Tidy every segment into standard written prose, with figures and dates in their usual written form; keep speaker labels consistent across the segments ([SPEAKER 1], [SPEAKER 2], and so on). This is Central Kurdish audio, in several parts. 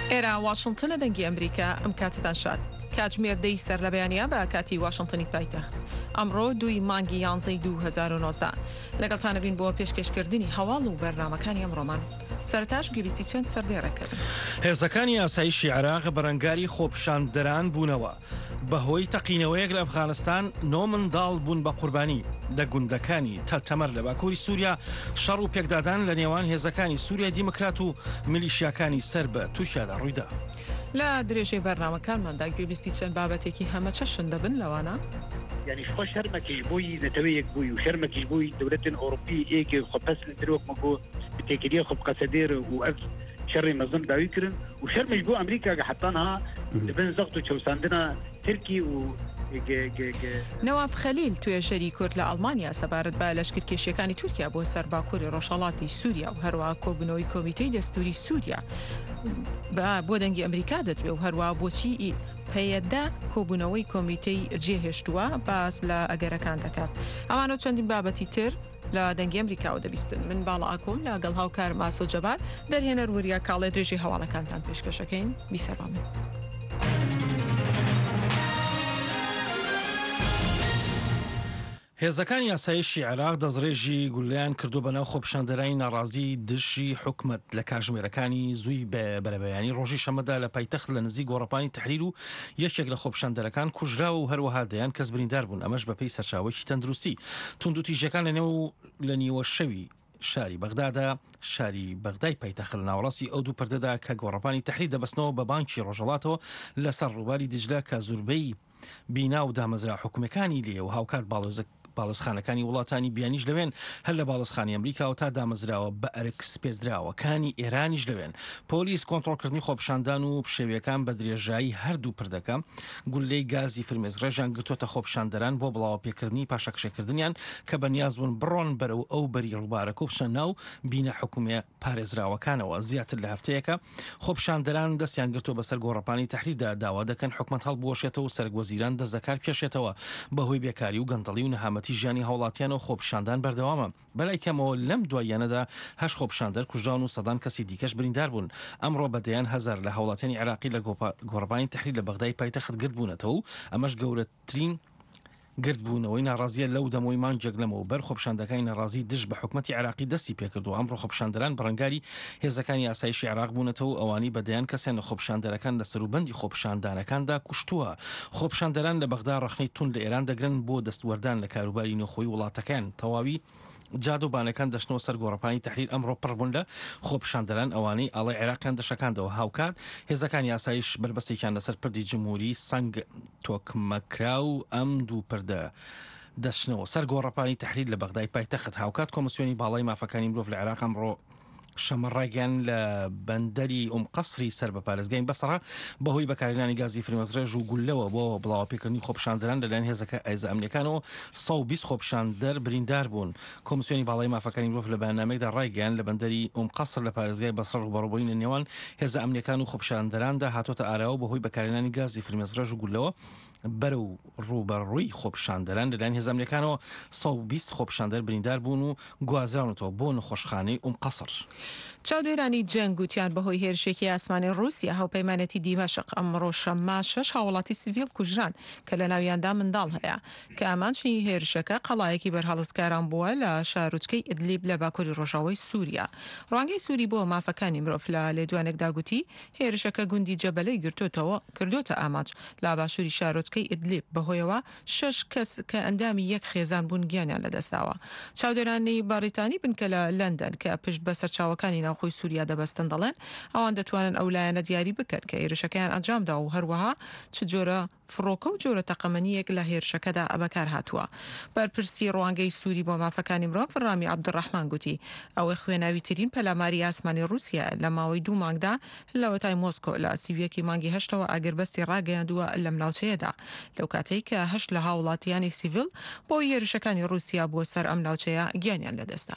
[SPEAKER 1] ئێرە واشنگتنە دەنگی ئەمریکا ئەم کاتتان شاد کاتژمێر دەی سەر لە بەیانیا بە کاتی واشنگتنی پایتەخت ئەمڕۆ 2 مانگی 11 2019 لەگەڵتانە بین بۆ پێشکەشکردنی هەواڵ و بەرنامەکانی ئەمڕۆمان سەرتاش گویستی چەند سەردێڕەکەن.
[SPEAKER 2] هێزەکانی ئاسایشی عێراق بەرەنگاری خۆپشاندەران بوونەوە بەهۆی تەقینەوەیەک لە ئەفغانستان 9 منداڵ بوون بە قوربانی لە گوندەکانی تەلتەمەر لە باکووری سووریا. شەڕ و پێکدادان لە نێوان هێزەکانی سووریا دیموکرات و میلیشیاکانی سەر بە تووشیادا ڕوویدا.
[SPEAKER 1] لە درێژەی بەرنامەکانماندا گوێبیستی چەند بابەتێکی هەمە چەشن دەبن لەوانە
[SPEAKER 3] يعني خو شرمكش بوي نتويك بوي وشرمكش بوي دولة أوروبية إيك خو بس ندروك مكو بتكريه خو بقصدير وأف شر منظم داويكرن وشرمش بو أمريكا حطانها بين زغطو شوساندنا تركي و
[SPEAKER 1] نەواف خەلیل توێژەری کورد لە ئەڵمانیا سەبارەت بە لەشکرکێشیەکانی تورکیا بۆ سەر باکووری ڕۆژهەڵاتی سووریا و هەروە کۆبنەوەی کۆمیتەی دەستوری سووریا بۆ دەنگی ئەمریکا دەتوێ و هەروە بۆچی پەیەدا کۆبوونەوەی کۆمیتەی جێهێشتووە باس لە ئەگەرەکان دەکات. ئەمانە چەندین بابەتی تر لە دەنگی ئەمریکاوە دەبیستن. من باڵا ئاکۆم لەگەڵ هاوکار ماسۆ جەبار دەرهێنەر وریە کاڵێ درێژی هەواڵەکانتان پێشکەشەکەین بیسەڕامن.
[SPEAKER 2] هێزەکانی یاسایشی عێراق دەستڕێژی گولیان کردو بەناو خۆپشاندەرانی ناڕازی دژی حکومت لە کاتژمێرەکانی زووی بەرەبەیانی ڕۆژی شەمەدا لە پایتەخت لە نزیک گۆڕەپانی تەحریر و یەکێک لە خۆپشاندەرەکان کوژرا و هەروەها دەیان کەس بریندار بوون. ئەمەش بەپێی سەرچاوەی تەندروستی توندوتیژەکان لە نیوە شەوی شاری بەغدادا شاری بەغدای پایتەخت لە ناوەڕاستی ئەو دوو پردەدا کە گۆڕەپانی تەحریر دەبەستنەوە بە بانکی ڕۆژهەڵاتەوە لەسەر ڕووباری دیجلە کە زوربەی بینا و دامەزرا حکومەکانی لێ و هاوکات باڵۆزخانەکانی وڵاتانی بیانیش لەوێن هەر لە باڵۆزخانی ئەمریکا و تا دامەزراوە بە ئەرکس پێدراوەکانی ئێرانیش لەوێن. پۆلیس کۆنتڕۆلکردنی خۆپشاندان و پشێویەکان بە درێژایی هەردوو پردەکە گولەی گازی فرمێز ڕێژیان گرتوۆتە خۆپشاندەران بۆ بڵاو پێکردنی پاشەکشەکردنیان کە بەنیاز بوون بڕۆن بەرەو ئەو بەری ڕووبارەکە و بچنە ناو بینە حکومە پارێزراوەکانەوە. زیاتر لە هەفتەیەکە خۆپشاندەران دەستیان گرتووە بەسەر گۆڕەپانی تەحریردا داوا دەکەن حکومەت هەڵبوەشێتەوە و سەرگۆزیران دەستەکار پێشێتەوە بەهۆی بێکاری و گەندەڵی و نەهامەتی ژیانی هاوڵاتیان و خۆپشاندان بەردەوامە. بەلای کەمەوە لەم دواییانەدا 8 خۆپشاندەر کوژران و سەدان کەسی دیکەش بریندار بوون. ئەمڕۆ بەدەیان هەزار لە هاوڵاتیانی عێراقی لە گۆڕەپانی تەحریر لە بەغدای پایتەخت گرت بوونەتەوە و ئەمەش گەورەترین گردبوونەوەی ناڕازیە لەو دەمەوەی مانجێک لەمەوە بەر خۆپشاندەکانی ناڕازی دژ بە حکومەتی عێراقی دەستی پێکردو. ئەمڕۆ خۆپشاندەران بەڕەنگاری هێزەکانی ئاسایشی عێراق بوونەتەوە ئەوانی بەدەیان کەسیان لە خۆپشاندەرەکان لە سەروبەندی خۆپشاندانەکاندا کوشتووە. خۆپشاندەران لە بەغدا ڕەخنەی تون لە ئێران دەگرن بۆ دەستوەردان لە کاروباری نۆخۆی وڵاتەکان. تەواوی جادوبانەکان دەشنەوە سەر گۆڕەپانی تەحریر ئەمڕۆ پڕبوون لە خۆپشاندەران ئەوانەی ئاڵای عێراقیان دەشەکاندەوە. هاوکات هێزەکانی ئاسایش بربەستێکیان لەسەر پردی جمهوری سنگ تۆکمەکرا و ئەم دوو پردە دەشنەوە سەر گۆڕەپانی تەحریر لە بەغدای پایتەخت. هاوکات کۆمسیۆنی باڵای مافەکانی مرۆڤ لە عێراق ئەمڕۆ شەمەڕێگەیان لە بەندەری قەسری سەر بە پارێزگای بەسڕە بەهۆی بەکارهێنانی گازی فرمێزڕێژ و گولەوە بۆ بڵاوپێکردنی خۆپشاندەران لەلایەن هێزەکە ئایزە ئەمریکانەوە 120 خۆپشاندەر بریندار بوون. کۆمسیۆنی باڵای مافەکانی مرۆڤ لە بەیاننامەیەکدا ڕایگەیاند لە بەندەری قەسر لە پارێزگای بەسڕە ڕوبەڕووبووین لە نێوان هێزە ئەمریکان و خۆپشاندەراندا هاتۆتە ئاراوە بەهۆی بەکارهێنانی گازی فرمێزڕێژ و گولەوە بەرەو ڕوبەڕووی خۆپشاندەران لەلایەن هێزە ئەمریکانەوە 120 خۆپشاندەر بریندار بوون و گوازراونەتەوە بۆ نەخۆشخانەی قەسر.
[SPEAKER 1] چاودێرانی جەنگ گوتیان بەهۆی هێرشێکی ئاسمانی رووسیا هاوپەیمانەتی دیمەشق ئەمڕۆ شەممە 6 هاوڵاتی سیڤیل کوژران کە لە ناویاندا منداڵ هەیە کە ئامانچنی هێرشەکە قەڵایەکی بەرهەڵسکاران بووە لە شارۆچکەی ئیدلیب لە باکووری ڕۆژاوای سووریا. ڕوانگەی سووری بۆ مافەکانی مرۆڤ لە لێدوانێکدا گوتی هێرشەکە گوندی جەبەلەی کردوتە ئاماچ لە باشووری شارۆچکەی ئیدلیب بەهۆیەوە 6 کەس کە ئەندامی یەک خێزان بوون گیانیان لەدەستاوە. چاودێرانی باریتانی بنکە لە لەندەن کە پشت بە سەرچاوەکانی ناوخۆی سووریا دەبەستن دەڵێن ئەوان دەتوانن ئەو لایەنە دیاری بکەن کە هێرشەکەیان ئەنجامدا و هەروەها چ جۆرە فڕۆکە و جۆرە تەقەمەنیەک لە هێرشەکەدا ئەبەکار هاتووە. بەرپرسی ڕوانگەی سووری بۆ مافەکانی مرۆڤ ڕامی عەبدوڕەحمان گوتی ئەوەی خوێناوی ترین پەلاماری ئاسمانی رووسیا لە ماوەی 2 مانگدا لە وەتای مۆسکۆ لە سیڤیەکی مانگی هەشتەوە ئاگربەستی ڕاگەیاندووە لەم ناوچەیەدا لەو کاتەی کە 8 لە هاوڵاتیانی سیڤیل بۆ هێرشەکانی رووسیا بۆ سەر ئەم ناوچەیە گیانیان لەدەستا.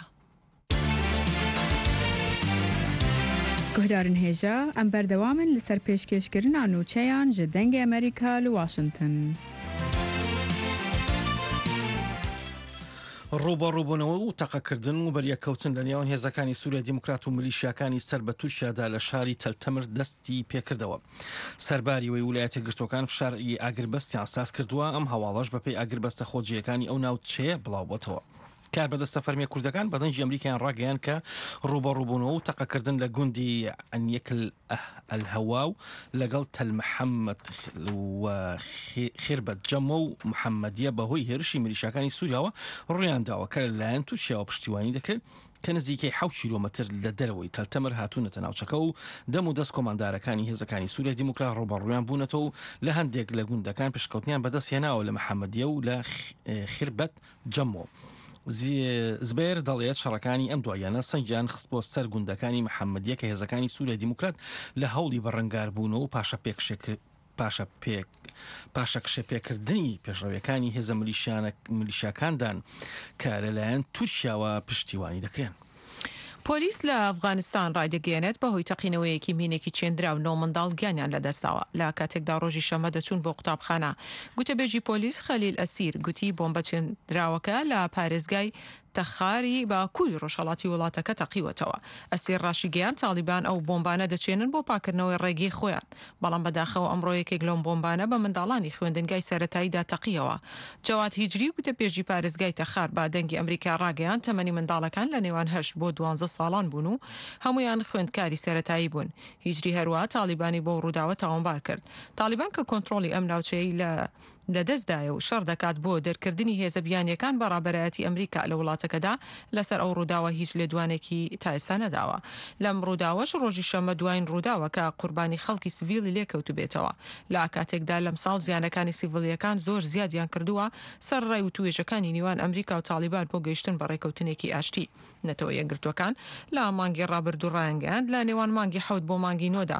[SPEAKER 4] گهدارن هێژە ئەم بەردەوامن لەسەر پێشکەشکردنا نووچەیان ji dengê Amerîka li Washington.
[SPEAKER 2] ڕوبەڕووبوونەوە و تەقەکردن و بەریەکەوتن لە نێوان هێزەکانی سووریا دیموکرات و میلیشیاکانی سەر بە تووشیادا لە شاری تەلتەمر دەستی پێکردەوە. سەرباری وی ویلایەتە گرتوەکان فشاری ئاگربەستیان ساز کردووە، ئەم هەواڵەش بەپێی ئاگربەستە خۆجیەکانی ئەو ناوچەیە بڵاوبەتەوە. کار بەدەستە فەرمیە کوردەکان بەدەنجی ئەمریکایان ڕاگەیان کە ڕوبەڕووبوونەوە و تەقەکردن لە گوندی ئەنیەکل ئەلهەواو لەگەڵ تەلمەحەممەد و خێربەت جەمە و محەممەدیە بەهۆی هێرشی میلیشیاکانی سووریاوە ڕوویانداوە کە لەلایەن تووشیاوە پشتیوانی دەکرێت کە نزیکەی 7 کیلۆمەتر لە دەرەوەی تەلتەمر هاتوونەتە ناوچەکە و دەم و دەست کۆماندارەکانی هێزەکانی سووریا دیموکرات ڕوبەڕوویان بوونەتەوە و لە هەندێک لە گوندەکان پشتکەوتنیان بەدەستهێناوە لە محەممەدیە و لە خێربەت جەمۆ. زبێر دەڵێت شەڕەکانی ئەم دوایانە سەنجیان خست بۆ سەر گوندەکانی محەممەدیە کە هێزەکانی سووریا دیموکرات لە هەوڵی بەڕەنگاربوونەوە و پاشە کشەپێکردنی پێشڕەویەکانی هێزە میلیشیاکاندان کە لەلایەن تووشیاوە پشتیوانی دەکرێن.
[SPEAKER 1] پۆلیس لە ئەفغانستان ڕایدەگەێنێت بەهۆی تەقینەوەیەکی مینێکی چێندرا و 9 منداڵ گیانیان لەدەستاوە لە کاتێکدا ڕۆژی شەمە دەچوون بۆ قوتابخانە. گوتەبێژی پۆلیس خەلیل ئەسیر گوتی بۆمبە چێندراوەکە لە پارێزگای تەخاری باکووری ڕۆژهەڵاتی وڵاتەکە تەقیوەتەوە. ئەسیر ڕاشیگەیان تالیبان ئەو بۆمبانە دەچێنن بۆ پاکردنەوەی ڕێگەی خۆیان، بەڵام بەداخەوە ئەمڕۆ یەکێک لەم بۆمبانە بە منداڵانی خوێندنگای سەرەتاییدا تەقیەوە. جەواد هیجری گوتەبێژی پارێزگای تەخار با دەنگی ئەمریکا ڕاگەیان تەمەنی منداڵەکان لە نێوان 8 بۆ 12 ساڵان بوون و هەمویان خوێندکاری سەرەتایی بوون. هیجری هەروە تالیبانی بۆ ڕووداوە تاوانبار کرد. تالیبان کە کۆنتڕۆلی ئەم ناوچەی لە دەستدایە و شەڕ دەکات بۆ دەرکردنی هێزە بیانیەکان بەڕابەرایەتی ئەمریکا لە وڵاتەکەدا لەسەر ئەو ڕووداوە هیچ لێدوانێکی تا ئێستا نەداوە. لەم ڕووداوەش ڕۆژی شەمە دوایین ڕووداوە کە قوربانی خەڵکی سڤیلی لێکەوتو بێتەوە. لە کاتێکدا لەم ساڵ زیانەکانی سیڤیلیەکان زۆر زیادیان کردووە سەر ڕێی و توێژەکانی نیوان ئەمریکا و تالیبان بۆ گەیشتن بە ڕێکەوتنێکی ئاشتی. نەتەوە یەکگرتوەکان لە مانگی ڕابردوو ڕایانگەاند لە نێوان مانگی 7 بۆ مانگی 9دا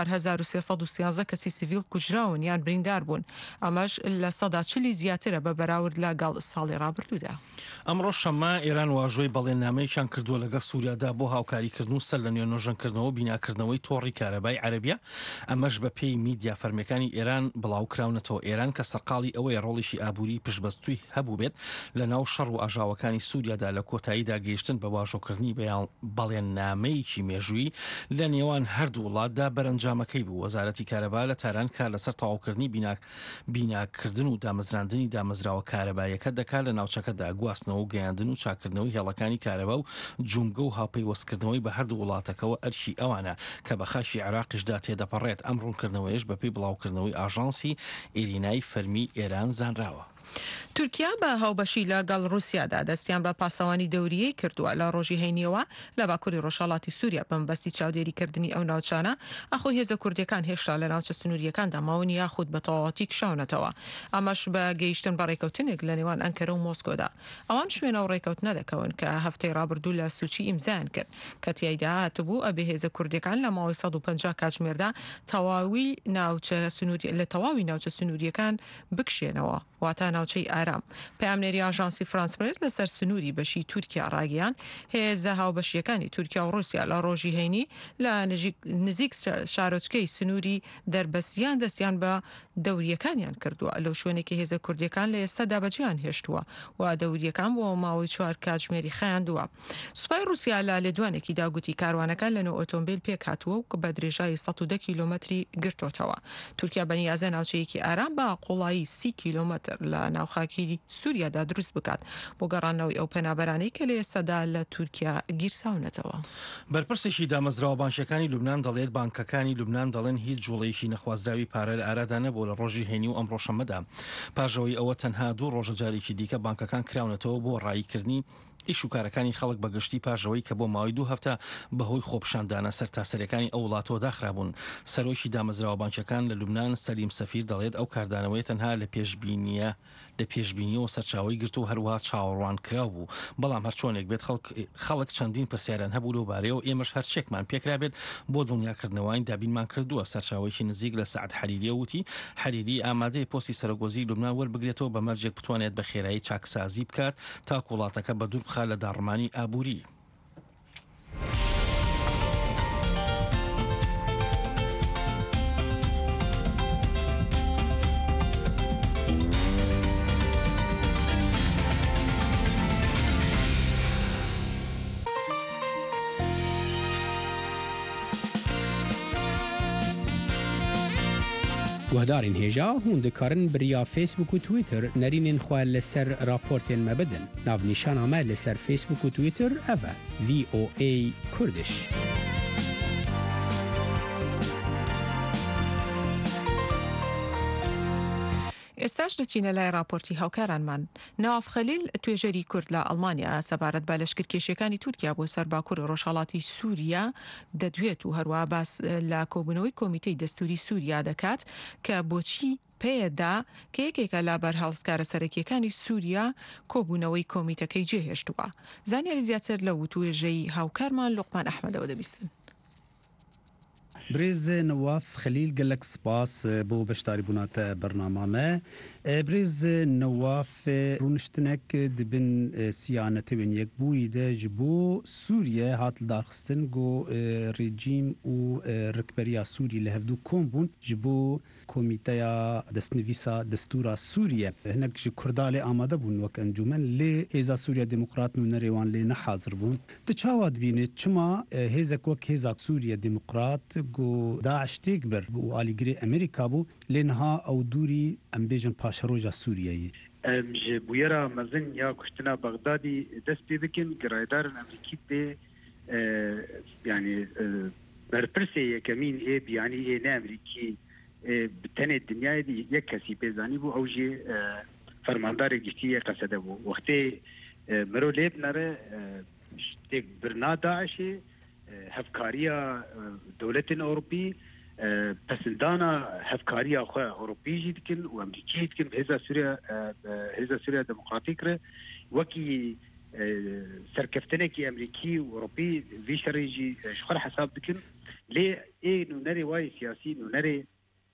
[SPEAKER 1] 4313 کەسی سیڤیل کوژراون یان بریندار بوون. ئەمەش لە سەدا 40 زیاترە بە بەراورد لەگەڵ ساڵی ڕابردوودا.
[SPEAKER 2] ئەمڕۆ شەمە ئێران واژۆی بەڵێننامەیەکیان کردووە لەگەڵ سووریادا بۆ هاوکاریکردن و سەر لە نوێ نۆژەنکردنەوە بیناکردنەوەی تۆڕی کارەبای عەرەبیە. ئەمەش بە پێی میدیا فەرمیەکانی ئێران بڵاو کراونەتەوە. ئێران کە سەرقاڵی ئەوەی ڕۆڵیشی ئابووری پشتبەستووی هەبوو بێت لە ناو شەڕ و ئاژاوەکانی سووریادا لە کۆتاییدا گەیشتن بە واژۆکردنی بەڵێننامەیەکی مێژووی لە نێوان هەردوو وڵاتدا بەرەنجامەکەی بوو. وەزارەتی کارەبا لە تاران کار لەسەر تەواوکردنی بیناکردن و دامەزراندنی دامەزراوە کارەبایەکە دەکات لە ناوچەکەدا گواستنەوە و گەیاندن و چاکردنەوەی هێڵەکانی کارەبا و جومگە و هاوپەیوەستکردنەوەی بە هەردوو وڵاتەکەەوە ئەرشی ئەوانە کە بە خاشی عێراقیشدا تێدەپەڕێت. ئەم ڕوونکردنەوەیش بەپێی بڵاوکردنەوەی ئاژانسی ئێرینای فەرمی ئێران زانراوە.
[SPEAKER 1] تورکیا بە هاوبەشی لەگەڵ رووسیادا دەستیان بە پاسەوانی دەوریەی کردووە لە ڕۆژی هەینیەوە لە باکووری ڕۆژهەڵاتی سووریا بەمبەستی چاودێریکردنی ئەو ناوچانە ئەخۆی هێزە کوردەکان هێشتا لە ناوچە سنووریەکاندا ماونی یاخود بە تەواوەتی کشاونەتەوە. ئەمەش بە گەیشتن بە ڕێکەوتنێک لە نێوان ئەنکەرە و مۆسکۆدا. ئەوان شوێنە و ڕێکەوتنە دەکەون کە هەفتەی ڕابردوو لە سوچی ئیمزایان کرد کە تیایدا هاتبوو ئەبێ هێزە کوردەکان لە ماوەی 150 کاتژمێردا تەواوی ناوچە سنووریەکان بکشێنەوە واتە ناوچەی ئارام. پامنێری ئاژانسی فرانس پرس لەسەر سنووری بەشی تورکیا ڕاگەیان هێزە هاوبەشیەکانی تورکیا و رووسیا لە ڕۆژی هەینی لە نزیک شارۆچکەی سنووری دەربەسیان دەستیان بە دەوریەکانیان کردووە لەو شوێنێکی هێزە کوردیەکان لە ئێستادا بەجیان هێشتووە و دەوریەکان بۆ ماوەی 4 کاتژمێری خایاندووە. سوپای رووسیا لە لێدوانێکی داگوتی کاروانەکان لەنەوە ئۆتۆمبیل پێک هاتووە و بە درێژایی 110 کیلۆمەتری گرتوتەوە. تورکیا بەنیازە ناوچەیەکی ئارام بە قوڵایی 30 کیلۆمەتر لە ناوخاکی سووریادا دروست بکات بۆ گەڕانەوەی ئەو پەنابەرانەی کە لە ئێستادا لە تورکیا گیرساونەتەوە.
[SPEAKER 2] بەرپرسێکی دامەزراوە بانکەکانی لوبنان دەڵێت بانکەکانی لوبنان دەڵێن هیچ جوڵەیەکی نەخوازراوی پارە لە ئارادا نەبوو لە ڕۆژی هەینی و ئەمڕۆ شەمەدا. پاژەوەی ئەوە تەنها 2 ڕۆژە جارێکی دیکە بانکەکان کراونەتەوە بۆ ڕایکردنی ئیش و کارەکانی خەڵک بەگشتی پاژەوەی کە بۆ ماوەی 2 هەفتە بەهۆی خۆپشاندانە سەرتاسەریەکانی ئەو وڵاتەوە داخرابوون. سەرۆکی دامەزراوە بانکەکان لە لوبنان سەلیم سەفیر دەڵێت ئەو کاردانەوەی تەنها لە پێشبینیەوە سەرچاوی گرت و هەروها چاوەڕوان کراو بوو. بەڵام هەرچۆنێک بێت خەڵک چەندین پرسیاران هەبوو لەو بارەیەوە ئێمەش هەرچێکمان پێکرابێت بۆ دڵنیاکردنەوەی دابینمان کردووە. سەرچاوێکی نزیک لە سعد حەریریە وتی حەریری ئامادەی پۆستی سەرۆگۆزی لوبنان وەربگرێتەوە بە مەرجێک بتوانێت بە خێرایی چاکسازی بکات تا وڵاتەکە بە دوور بخات لە داڕمانی ئابووری.
[SPEAKER 5] گهدارین هیجا هون دکارن بریا فیسبوک و تویتر نرینین خواه لسر راپورتین مبدن ناو نیشان آمد لسر فیسبوک و تویتر اوه VOA کردش.
[SPEAKER 1] ئێستاش دەچینە لای راپۆرتی هاوکارانمان. ناواف خەلیل توێژەری کورد لە ئەڵمانیا سەبارەت بە لەشکرکێشیەکانی تورکیا بۆ سەر باکوور ڕۆژهەڵاتی سووریا دەدوێت و هەروە باس لە کۆبوونەوەی کۆمیتەی دەستوری سووریا دەکات کە بۆچی پێدا کە یەکێکە لە بەرهەڵسکارە سەرەکیەکانی سووریا کۆبوونەوەی کۆمیتەکەی جێهێشتووە. زانیاری زیاتر لە توێژەی هاوکارمان لوقمان ئەحمەدەوە دەبیستن.
[SPEAKER 6] بريز نواف خليل قالك سباس بو بشتاري بنات برنامج ما بريز نواف رونشتنك دبن سيانة بين يك بويدة جبو سوريا هات الدارخستن جو ريجيم و ركبريا سوري لهفدو كومبون جبو كوميتايا دستنفيسا دستورا سوريا هناك جي كردالي آماده بون وك انجومن لي هيزا سوريا ديمقراط نريوان لي نحاضر بون تشاواد بيني چما هيزاك وك هيزاك سوريا ديمقراط جو داعش تكبر و آليگري امريكا بو لنها او دوري ام بيجن باشروجا سورياي
[SPEAKER 3] بويرا مزن يا كشتنا بغدادي دست بيبكن قرايدار الامريكي دي يعني برپرسي كمين ايه يعني ايه نا امريكي بتنه الدنيا دي يكسي بيزاني بو اوجي فرماندار گشتي قصده بو وقتي مرو ليب نره تك برنا داعش هفكاريا دولة اوروبي پسندانا هفكاريا خو اوروبي جدكن وامريكي جدكن هزا سوريا ديمقراطيك ره وكي سركفتنكي امريكي واوروبي في شريجي شخر حساب دكن ليه ايه نونري واي سياسي نونري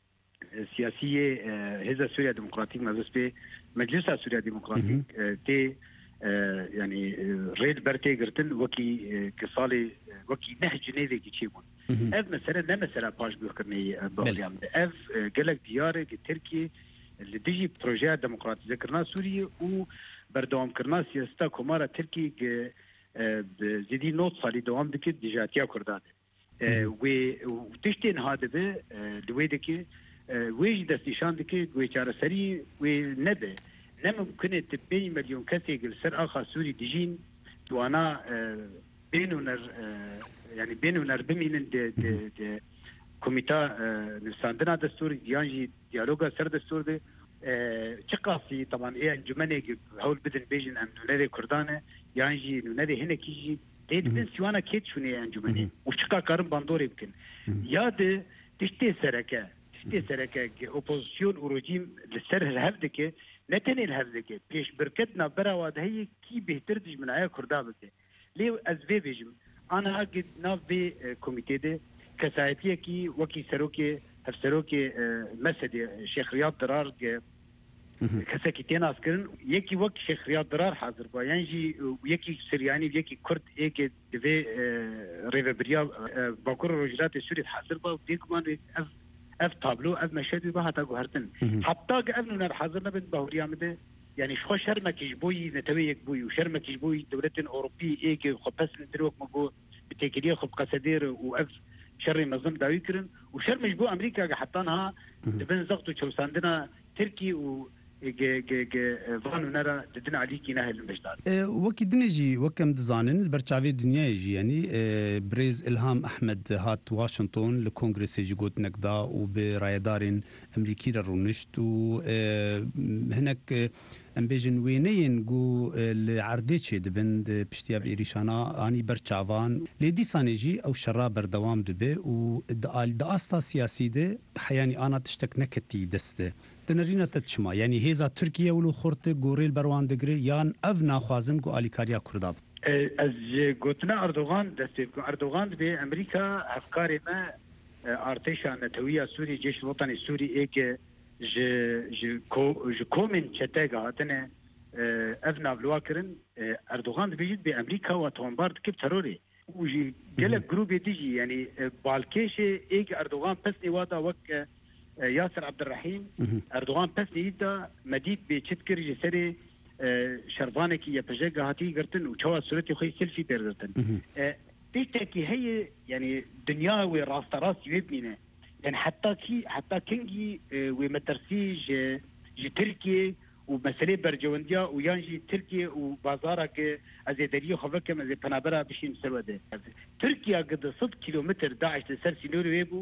[SPEAKER 3] سياسية هزا سوريا ديمقراطيك مجلس به مجلس سوريا ديمقراطيك تي يعني ريد برتي قرتن وكي كصالي وكي نهج نيفي كيشيبون اف مثلا مثلا باش بيخرني بوليام اف قالك ديارك تركي اللي تجي بروجي ديمقراطي ذكرنا سوريا و بردوام كرنا سياستا كومارا تركي بزيدي نوت صالي دوام دكي ديجاتيا كردان وتشتين هذا به دويدكي ويج دستيشان دكي ويشار سري ونبه نممكن تبين مليون كسي سر اخا سوري ديجين وانا بينونر يعني بينونر بمين د كوميتا نساندنا دستور ديانجي ديالوجا سر دستور ده تقاسي طبعا ايه انجمنه هول بدن بيجن ام نوري كردانه يانجي نوري هنا كيجي دين سوانا كيت شنو انجمنه وشقا كارم باندور يمكن يا ده تشتي سركه اوبوزيسيون ورجيم للسر الهفدكه نتني الهفدكه بيش بركتنا براواد هي كي بهتردج من عيا كردابته ليه ازبي بيجم انا قد ناف بي كوميتي ده كسايتيه كي وكي سروكي هفسروكي مسد شيخ رياض درار كساكيتين اسكرن يكي وك شيخ رياض درار حاضر با ينجي ويكي سرياني ويكي كرد ايكي دفي ريفبريا باكور روجرات السوري حاضر با وديكمان اف تابلو اف مشهد بها تا غهرتن حتى قبل نر حاضرنا بن باوريا مده يعني شو شرمك جبوي نتويك بوي وشرمك جبوي دولة اوروبي ايكي خبس ندروك مغو بتكريه خب قصدير واف شر منظم داوي كرن وشر مجبو امريكا حطانها دبن زغتو تشوساندنا تركي و فانو نرى ددنا عليكي نهل المجدار
[SPEAKER 6] وكي دنجي وكم دزانن البرشاوي الدنيا يجي يعني بريز إلهام أحمد هات واشنطن لكونغرس يجي قوت نقدا وبرايدارين أمريكي رونشت وهناك ام بيجن وينين جو العرديتشي دبن بشتياب إيريشانا اني برشاوان لدي سانيجي او شرا بردوام دبي و داستا سياسي ده حياني انا تشتك نكتي دسته دنرينا تتشما يعني هيزا تركيا ولو خورت غوريل بروان دغري يان اف ناخوازم جو اليكاريا كرداب
[SPEAKER 3] از قلتنا اردوغان اردوغان بامريكا افكار ما ارتشا نتويه سوري جيش الوطني السوري ايك كومن شتاغا هاتنا افنا بلواكرن اردوغان بيجد بامريكا وتومبارد كيف تروري وجي قالك جروب تيجي يعني بالكيش ايك اردوغان بس نوادا وك ياسر عبد الرحيم اردوغان بس نيدا مديد بتشكر جسري شربانك يا بجاغا هاتي قرتن وشوا صورتي خوي سيلفي بيردتن تيتكي هي يعني دنيا وراس راس يبنينا يعني حتى كينجي ومترسي جي تركيا ومسألة برجونديا ويانجي تركيا وبازارك أزيدريه خفكم أزي بنابرة بشين سروده تركيا قد 6 كيلومتر داعش لسر سينوري ويبو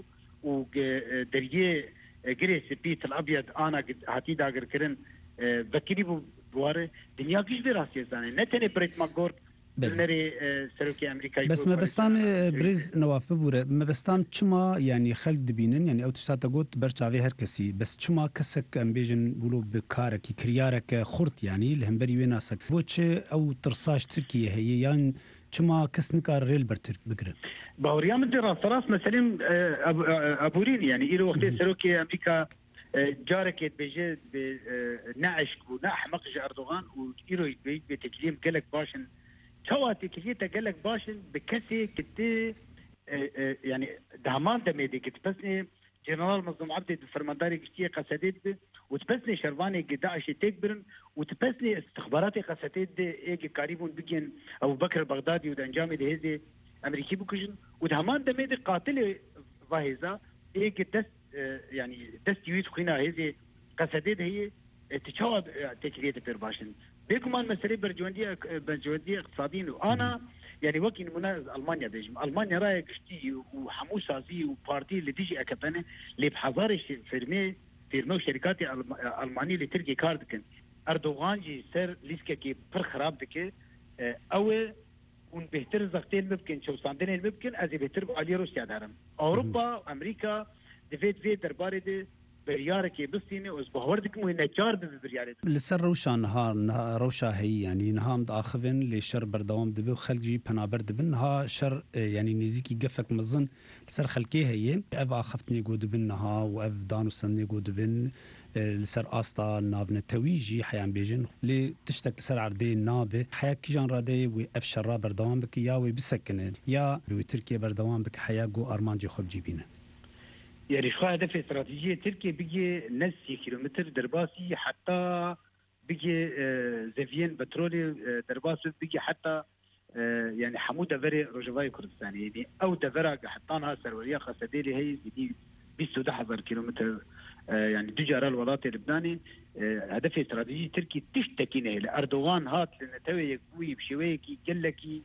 [SPEAKER 3] ودريه جريس بيت الأبيض أنا قد هاتي داقر كرن بكيني بواره دنيا كيش براسي زاني نتني بريت ماغور نري سروكي أمريكا
[SPEAKER 6] بس ما بستام بريز نواف ببوره ما بستام چما يعني خلد دبينن يعني او تشتا قوت برچاوي هر كسي بس چما كسك امبيجن بولو بكارك كريارك خرط يعني لهمبري ويناسك بوچ او ترساش تركيا هي يعني چما كس نكار ريل برتر بكره
[SPEAKER 3] باوريا من راس مثلا ابورين يعني إلى وقت سروكي أمريكا جارك بيجي نعش ونحمق أردوغان وإيرو يبي بتكليم قالك باشن تواتي كليتا قالك باشن بكسي كتي يعني دهمان دميدي كتبسني جنرال مظلوم عبدي فرمانداري كشتيه قصديد وتبسني شرباني قداعش تكبرن وتبسني استخباراتي قصديد ايجي قريبون بيجن ابو بكر البغدادي ودنجامي دهيزي امريكي بوكجن ودهمان دميدي قاتل فاهيزا ايجي دست يعني دست يويت خينا هيزي قصديد هي تشاوب تكليتا بير باشن بيكمان مسألة برجوندية اقتصادية وأنا يعني وقت منا ألمانيا ديجم ألمانيا رايك شتي وحموس سازي وبارتي اللي تيجي أكبرنا اللي بحضار فيرمي وشركات ألمانية اللي تركي كاردكن أردوغان جي سر ليسكا كي بر خراب دكي أو ون بهتر زغتين ممكن شو صندين ممكن أزي بهتر علي روسيا دارم أوروبا أمريكا دفيت في درباري دي بريارك بسيني وزبهوردك مو نجار ببريارك
[SPEAKER 6] لسر روشا نهار روشا هي يعني نهام داخفن لشر بردوام دبي وخلق جي بنابر دبن ها شر يعني نزيكي قفك مزن لسر خلقي هي اف اخفتني قود بنها واف دانو سني قود بن لسر استا نابن تويجي حيان بيجن لي تشتك لسر عردي نابه حيا كيجان رادي واف شر بردوام بك يا وي بسكن يا لو تركيا بردوام بك حيا جو ارمانجي خب جيبينه
[SPEAKER 3] يعني شو هدف استراتيجية تركيا بيجي نص كيلومتر درباسي حتى بيجي زفين بترولي درباسي بيجي حتى يعني حمود دفري روجفاي كردستان يعني أو دفرة حطانها سرورية خاصة هي بدي 21000 كيلومتر يعني تجارة الولايات اللبناني هدف استراتيجية تركيا تشتكينه لأردوغان هات لنتوي يكوي بشويكي جلكي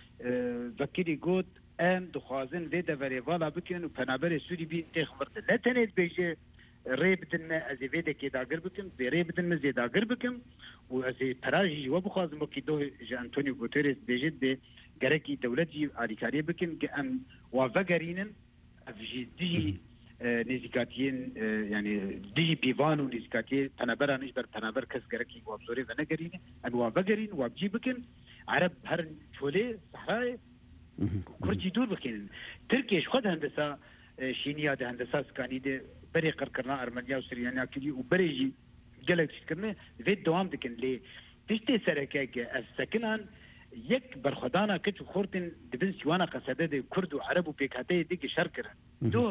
[SPEAKER 3] فكري قوت ام دخوازن وی دوری والا بکن و پنابر سوری بین تخبرت لا تنید بیجه ریبتن از ویده که داگر بکن به ریبتن مزی داگر بکن و از پراجی و بخوازن بکی دو جا انتونیو گوتریس بیجید به گرکی دولتی آریکاری بکن که ام وافقرینن افجی دیجی نزیکاتین يعني دیجی بیوان و نزیکاتی پنابرانش بر پنابر کس گرکی وابزوری و نگرینه ام وافقرین وابجی بکن عرب هر چوله صحرای كرجي دور بكين تركيا خد هندسه شينيا ده هندسه سكاني ده بري قرقرنا ارمنيا وسريانيا كلي وبريجي جلك شكرنا في دوام دكن لي تشتي سركاك السكنان يك برخدانا كتو خورتن دبن سوانا قصده ده كرد وعرب وبيكاتي ديك شركر دو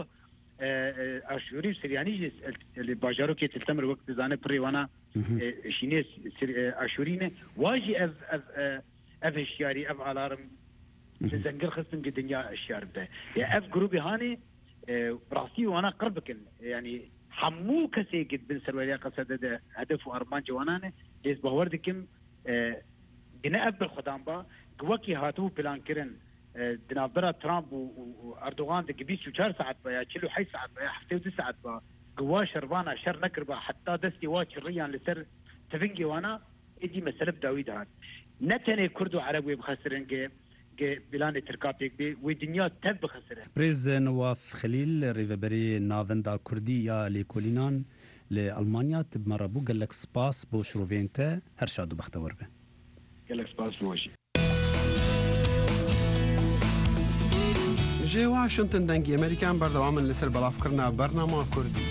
[SPEAKER 3] اشوري سرياني اللي باجارو كي تلتمر وقت زانه بريوانا شينيس اشورينه واجي اف الشياري اف علارم زنقل خصم الدنيا الشارب ده يا اف جروبي هاني راسي وانا قربك يعني حمو كسي قد بن سرواليا قصد هدف ارمان جوانانه ليس بوردكم بناء بالخدام با قوكي هاتو بلان كرن دنابرا ترامب واردوغان دقبيس 4 ساعات با يشلو حي ساعات با حفتي 9 ساعات با قوا شربانا شر نكربا حتى دستي واش الريان لسر تفنجي وانا ادي مساله داوود هاد نتني كردو عربي بخسرن بلان تركابيك بي ودنيا تب خسره
[SPEAKER 6] بريز نواف خليل ريفبري نافندا كردية لكولينان لألمانيا تبمربو قال لك سباس بو شروفينتا هرشادو بختور به
[SPEAKER 3] قال لك سباس بوشي
[SPEAKER 7] جي واشنطن دنگی امریکان بردوام لسر بلاف کرنا برنامه کردی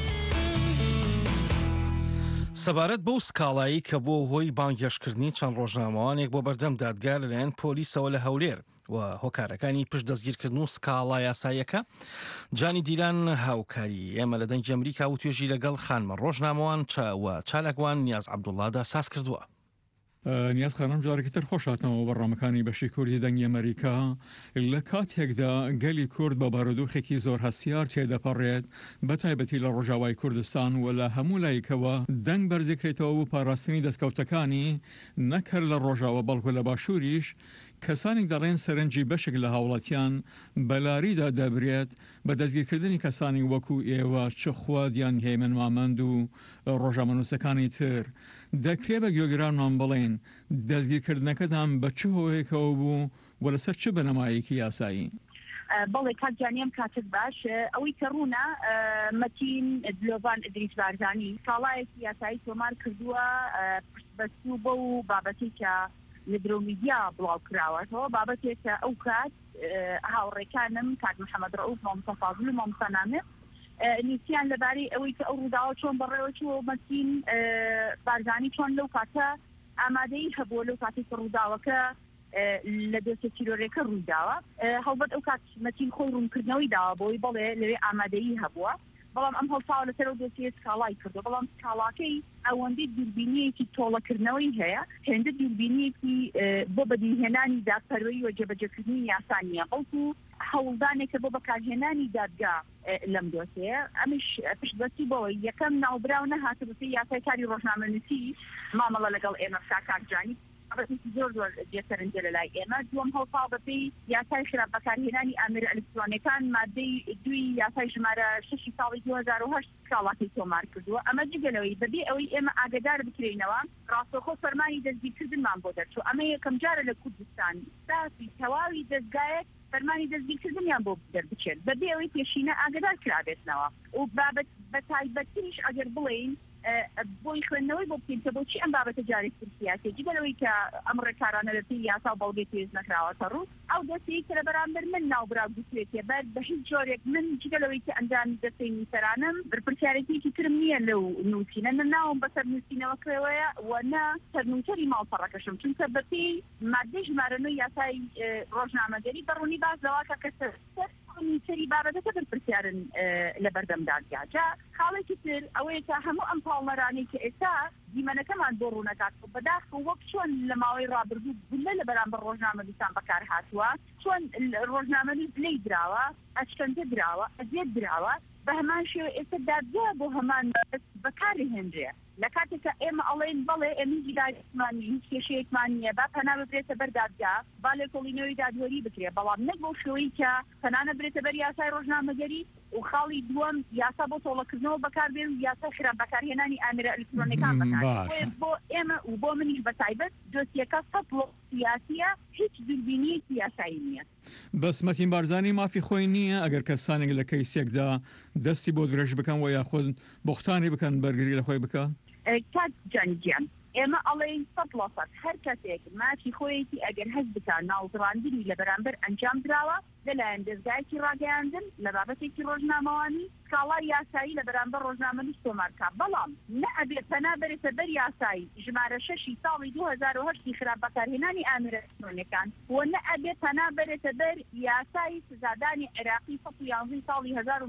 [SPEAKER 2] سەبارەت بەو سکاڵایی کە بۆ هۆی بانگێشکردنی چەند ڕۆژنامەوانێک بۆ بەردەم دادگار لەلایەن پۆلیسەوە لە هەولێر و هۆکارەکانی پشت دەستگیرکردن و سکاڵا یاساییەکە جانی دیلان هاوکاری ئێمە لە دەنگی ئەمریکا و توێژی لەگەڵ خانمە ڕۆژنامەوان و چالاکوان نیاز عەبدوڵڵادا ساز کردووە.
[SPEAKER 8] نیاز خانم جارێکی تر خۆشاتنەوە بەڕامەکانی بەشی کوردی دەنگی ئەمریکا لە کاتێکدا گەلی کورد بە بارودۆخێکی زۆر هەسیار تێدەپەڕێت بە تایبەتی لە ڕۆژاوای کوردستان و لە هەموو لایەکەوە دەنگ بەرزێکرێتەوە و پاراستنی دەستکەوتەکانی نەکەر لە ڕۆژاوە بەڵکو لە باشووریش کەسانێک دەڕێن سەرنجی بەشێک لە هاوڵاتیان بەلاریدا دەبرێت بە دەستگیرکردنی کەسانی وەکو ئێوە چخوادیان هێمن مامەند و ڕۆژامەنووسەکانی تر دەکرێت بە گوێگرانمان بڵێن دەستگیرکردنەکەتان بە چ هۆیەکەوە بوو و لەسەر چ بەنەمایەکی یاسایی؟
[SPEAKER 9] بەڵێ کاتجانیم کاتت باش ئەوەی کە ڕوونا مەتین دلۆڤان ئیدریس بارزانی ساڵایەکی یاسایی تۆمار کردووە بەسوو بە و بابەتی کە لە درۆمیدیا بڵاو کراوەتەوە بابەتێک کە ئەو کات هاوڕێکانم کات محەممەد ڕەوف مامۆستا فازڵ و مامۆستا نامێ نیسیان لەبارەی ئەوەی کە ئەو ڕووداوە چۆن بەڕێوەچوە مەتین بارزانی چۆن لەو کاتە ئامادەی هەبووە لەو کاتی کە ڕووداوەکە لە دۆسە تیرۆرێکە ڕوویداوە هەڵبەت ئەو کات مەتین خۆی ڕوونکردنەوەی داوە بۆی بڵێ لەوێ ئامادەیی هەبووە بەڵام ئەم هەڵساوە لەسەر ئەو دۆسیە سکاڵای کردو بەڵام سکاڵاکەی ئەوەندەی دووربینیەکی تۆڵەکردنەوەی هەیە هێندە دووربینیەکی بۆ بەدیهێنانی دادپەروەری و جێبەجێکردنی یاسان نییە بەڵکو هەوڵدانێکە بۆ بەکارهێنانی دادگا لەم دۆسەیە ئەمیش پشتبەستی بەوەی یەکەم ناوبراو نەهاتە بەسەر یاسای کاری ڕۆژنامەنووسی مامەڵە لەگەڵ ئێمە کاکجانی زۆر زۆر دێسەرنجە لە لای ئێمە دووەم هەڵساو بەپێی یاسای خراپ بەکارهێنانی ئامێرە ئەلکترۆنیەکان مادەی دوی یاسای ژمارە 6 ساڵی 2008 ساڵاتی تۆمار کردووە ئەمە جگەلەوەی بەبێ ئەوەی ئێمە ئاگدار بکرێنەوە ڕاستەخۆ فەرمانی دەستگیرکردنمان بۆ دەرچوو ئەمە یەکەم جارە لە کوردستان ساسی تەواوی دەستگایەک فەرمانی دەستگیرکردنیان بۆ دەربچێت بەبێ ئەوەی پێشینە ئاگدار کرابێتنەوە و بابەت بە تایبەتیش ئەگەر بڵێین بۆی خوێندنەوەی بۆ بکەین کە بۆچی ئەم بابەتە جارێک سیاسی جگەلەوەی کە ئەم ڕێکارانە لەپی یاسا و بەڵگەی پێز نەکراوەتە ڕوو ئەو دەستەی کە لە بەرامبەر من ناوبراو دووسێتێ بەر بە هیچ جۆرێک من جگەلەوەی کە ئەنجامی دەستەی نیسەرانم بەرپرسیارێکی ترم نییە لەو نووسینە ناوم بەسەر نووسینەوە کرێوەیە وەنا سەرنووتەری ماڵپەڕەکەشم چونکە بەپێی مادەی ژمارەنەوەی یاسای ڕۆژنامەگەری بەڕوونی بازەوەکە کە سەری بابەتەکە بەرپرسیارن لە بەردەمدادگا جا خاڵێکی تر ئەوەیە کە هەموو ئەم پاڵنەرانی کە ئێستا دیمەنەکەمان بۆ ڕوونەکات بەداخ وەک چۆن لە ماوەی ڕابردوو گولە لە بەرامبەر ڕۆژنامەنووسان بەکار هاتووە چۆن ڕۆژنامەنووس لێی دراوە ئەشکەنجە دراوە ئەزیێت دراوە بە هەمان شێوە ئێستا دادگا بۆ هەمان بەکاری هێنرێ لە کاتێککە ئێمە ئەڵێن بڵێ ئەمی جیدارمانی هیچ کێشەیەکمان نییە با پەنا ببرێتە بەر دادگا با لێکۆڵینەوەی دادوەری بکرێ بەڵام نەک بۆ شێوەی کە پەنانە برێتە بەر یاسای ڕۆژنامەگەری و خاڵی دووەم یاسا بۆ تۆڵەکردنەوە بەکاربێن و یاسا خراپ بەکارهێنانی ئامێرە ئەلکترۆنیەکان بەکار بۆ ئێمە و بۆ منیش بەتایبەت دۆسیەکە سەد سیاسیە هیچ دووربینیەکی یاسایی نییە
[SPEAKER 8] بەس مەتین بارزانی مافی خۆی نییە ئەگەر کەسانێک لە کەیسێکدا دەستی بۆ درێژ بکەن و یاخۆ بوختانی بکەن بەرگری لە خۆی بکە
[SPEAKER 9] کات جانگیان ئێمە ئەڵێن 100% هەر کەسێک مافی خۆیەتی ئەگەر هەز بکە ناوزڕاندنی لە بەرامبەر ئەنجام درراوە لەلایەن دەستگایەکی ڕاگەیاندن لە بابەتێکی ڕۆژنامەوانی سکاڵای یاسایی لە بەرامبەر ڕۆژنامەنووس تۆمارکە بەڵام نە ئەبێت پەنا بێتە بەر یاسایی ژمارە 6 ساڵی 2008 خراپ بەکارهێنانی ئامێرە ئەلکترۆنیەکان و نە ئەبێت پەنا بێتە بەر یاسایی سزادانی عێراقی 111 ساڵی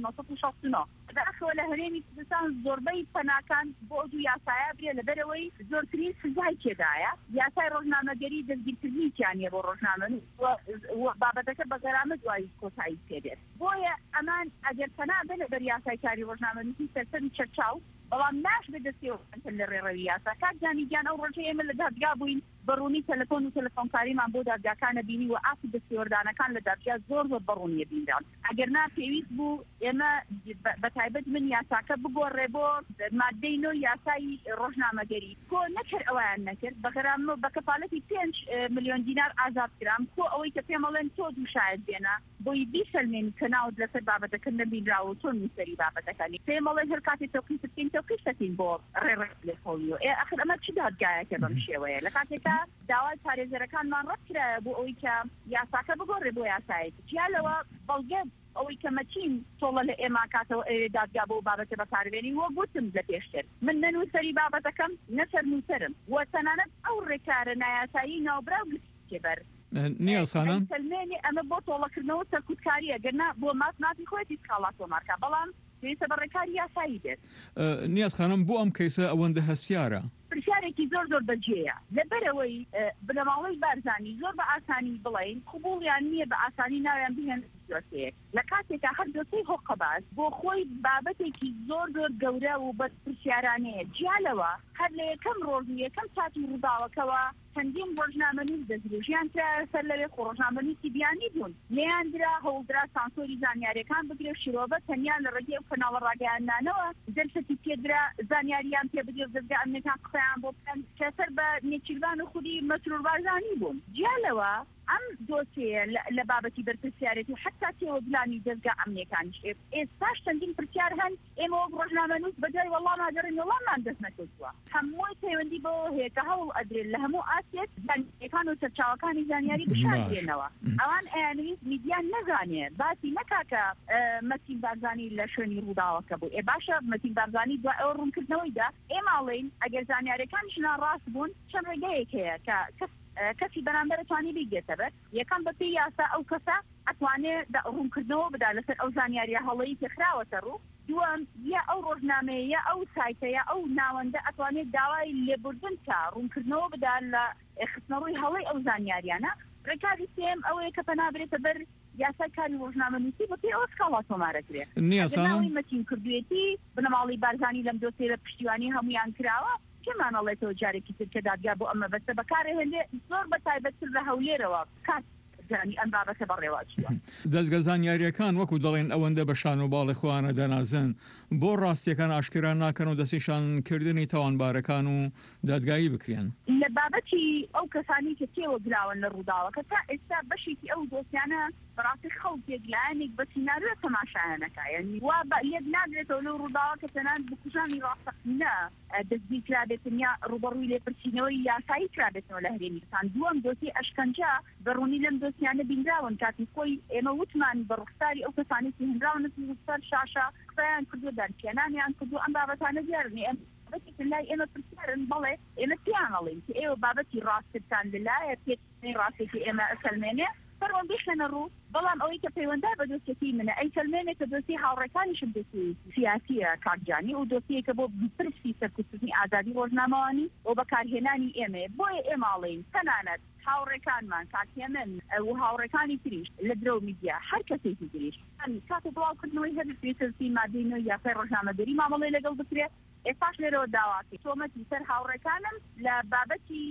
[SPEAKER 9] 1969 داخەوە لە هەرێمی کوردستان زۆربەی پەناکان بۆ دوو یاسایە برێ لەبەرەوەی زۆرترین سزای تێدایە یاسای ڕۆژنامەگەری دەستگیرکردنییان بۆ ڕۆژنامەنووس بابەتەکە بەگەرامە دوایی کۆتایی پێدێت بۆیە ئەمان ئەگەر پەنا بێنە بەر یاسای کاری ڕۆژنامەنووسی سەرسەری چەرچاو بەڵام ناش بەدەستێوە لە ڕێڕەوی یاسا کاتجانی گیان ئەو ڕۆژەیە ئێمە لە دادگا بووین بەڕوونی تەلەفۆن و تەلەفۆنکاریمان بۆ دادگاکانە بینی و ئاسی دەستێوەردانەکان لە دادگا زۆر زۆر بەڕوونیە بینران ئەگەر نا پێویست بوو ئێمە بەتایبەت من یاساکە بگۆڕێ بۆ مادەی نۆ یاسایی ڕۆژنامەگەری کۆ نەکرد ئەویان نەکرد بەگەرامەوە بە کەفالەتی 5 ملیۆن دینار ئازاد کرام کۆ ئەوەی کە پێمەڵێن تۆ دوو شاید بێنە بۆی بیسەلمێن کە ناوت لەسەر بابەتەکە نەبینراوە چۆن نووسەری بابەتەکانی پێمەڵێن هەر کاتی تۆقیت بکەین تۆقیشتەکەین بۆ ڕێڕێ لە فۆلیۆ ئەخر ئەمە چی دادگایەکە بەم شێوەیە لە کاتێکە داوای پارێزەرەکانمان ڕەت کرایە بۆ ئەوەی کە یاساکە بگۆڕێ بۆ یاسایەتی جیالەوە بەڵگە ئەوەی کە مەچین تۆڵە لە ئێمە کاتەوە ئێرێ دادگا بۆ بابەتە بەکاربێنی وە گوتم لە پێشتر من نەنووسەری بابەتەکەم نەسەر نووسەرم وە تەنانەت ئەو ڕێکارە نایاسایی ناوبراو گشتێبەر
[SPEAKER 8] نیاز خانم
[SPEAKER 9] سلمێنی ئەمە بۆ تۆڵەکردنەوە سەرکوتکاریە گەرنا بۆ ماتی خۆیەتی سکاڵا تۆمارکە بەڵام پێویستە بە ڕێکاری یاسایی بێت
[SPEAKER 8] نیاز خانم بۆ ئەم کەیسە ئەوەندە هەستیارە
[SPEAKER 9] پرسیارێکی زۆر بەجێیە لەبەرەوەی بنەماڵەی بارزانی زۆر بە ئاسانی بڵین قبوڵیان نییە بە ئاسانی ناویان بهێن دۆسەیەک لە کاتێکا هەر دۆسەی هۆقەباز بۆ خۆی بابەتێکی زۆر گەورە و بە پرسیارانەیە جیالەوە هەر لە یەکەم ڕۆژ یەکەم چاتی ڕووداوەکەوە چەندین ڕۆژنامەنووس دەستدرۆژیان سەر لەوێ ڕۆژنامەنووسی بیانی بوون لێیاندرا هەوڵدرا سانسۆری زانیاریەکان بگرێ شیرۆڤە تەنیا لە ڕێگەی ئەو کەناڵە ڕاگەیاندانەوە دەرفەتی پێدرا زانیاریان پێ بدرێ دەستگا ئەمنیەکان قسەیان بۆ بکەن کە سەر بە نێچیروان و خودی مەسرور بارزانی بوون جیالەوە ئەم دۆسەیە لە بابەتی بەرپرسیارەتی و حتا تێوەگلانی دەستگا ئەمنیەکانیش ئێستاش چەندین پرسیار هەن ئێمە وەک ڕۆژنامەنووس بەجای وەڵام ئاگەڕین وەڵاممان دەست نەکەوتووە هەمووی پەیوەندی بۆ هەیە کە هەوڵ ئەدرێت لە هەموو ئاسێک زانیاریەکان و سەرچاوەکانی زانیاری بشاردێنەوە ئەوان ئەیانویست میدیان نەزانێ باسی نەکاکە مەتین بارزانی لە شوێنی ڕووداوەکە بوو باشە مەتین بارزانی دوای ئەوە ڕوونکردنەوەیدا ئێماڵین ئەگەر زانیاریەکانیش ناڕاست بوون چەند ڕێگەیەک هەیە کە کەسی بەرامبەر ئەتوانی بیگێتە بەر یەکەم بەپێی یاسا ئەو کەسە ئەتوانێت ڕوونکردنەوە بدا لەسەر ئەو زانیاریە هەڵەیی تێخراوەتە ڕوو دووەم یا ئەو ڕۆژنامەیە یا ئەو سایتە یا ئەو ناوەندە ئەتوانێت داوای لێبوردن تا ڕوونکردنەوە بدا لە خستنەڕووی هەڵەی ئەو زانیاریانە ڕێکاری سێم ئەوەیە کە پەنابرێتە بەر یاسای کاری ڕۆژنامەنووسی بەپێی ئەو سکاڵا تۆمارەکرێت ناوی مەتین کردوێتی بنەماڵی بارزانی لەم دۆسێ لە پشتیوانی هەمویان کراوە کێمانەڵێتەوە جارێکی تر کە دادگا بۆ ئەمە بەستە بەکارهێنێ زۆر بە تایبەتتر لە هەولێرەوە کات زانی ئەم بابەتە بەڕێوەچووە
[SPEAKER 8] دەستگا زانیاریەکان وەکو دەڵێن ئەوەندە بە شان و باڵی خۆیانە دەنازن بۆ ڕاستیەکان ئاشکران ناکەن و دەستیشانکردنی تاوانبارەکان و دادگایی بکرێن
[SPEAKER 9] لە بابەتی ئەو کەسانی کە تێوەگراون لە ڕووداوەکە تا ئێستا بەشێکی ئەو دۆسیانە بەڕاستی خەڵکێک لایەنێک بە سیناریۆ تەماشایانەکە یعنی وا یەک نادرێتەوە لەو ڕووداوە کە تەنان بکوژانی ڕاستەقینە دەستگیر کرابێتن یا ڕوبەڕووی لێپرسینەوەی یاسایی کرابێتەوە لە هەرێمیستان دووەم دۆسی ئەشکەنجە بەڕوونی لەم دۆسیانە بینراون کاتی خۆی ئێمە وتمان بە ڕوخساری ئەو کەسانی هێنراون سەر شاشە قسەیان کردو دەرکێنانیان کردو ئەم بابەتانە دیارنی لای ئێمە پرسیارن بەڵێ ئێمە پیانەڵین کە ئێوە بابەتی ڕاستتان لەلایە پێ ڕاستێکی ئێمە ئەسەلمێنێ فەرمان بشەنە ڕوو بەڵام ئەوەی کە پەیوەندا بە دۆسیەتی منە ئەی سەلمێنێت کە دۆسی هاوڕێکانیشم دۆسی سیاسیە کارجانی و دۆسیەکە بۆ پرسی سەرکوتنی ئازادی ڕۆژنامەوانی و بەکارهێنانی ئێمە بۆیە ئێماڵین تەنانەت هاوڕێکانمان کاکێمن و هاوڕێکانی تریش لە درۆ میدیا هەر کەسێکی تریش کاتێ بڵاوکردنەوەی هەرسی مادەی یاسای ڕۆژنامەدەری مامەڵێ لەگەڵ بکرێت ئێستاش لێرەوە داواکە تۆمەتی سەر هاوڕێکانم لە بابەتی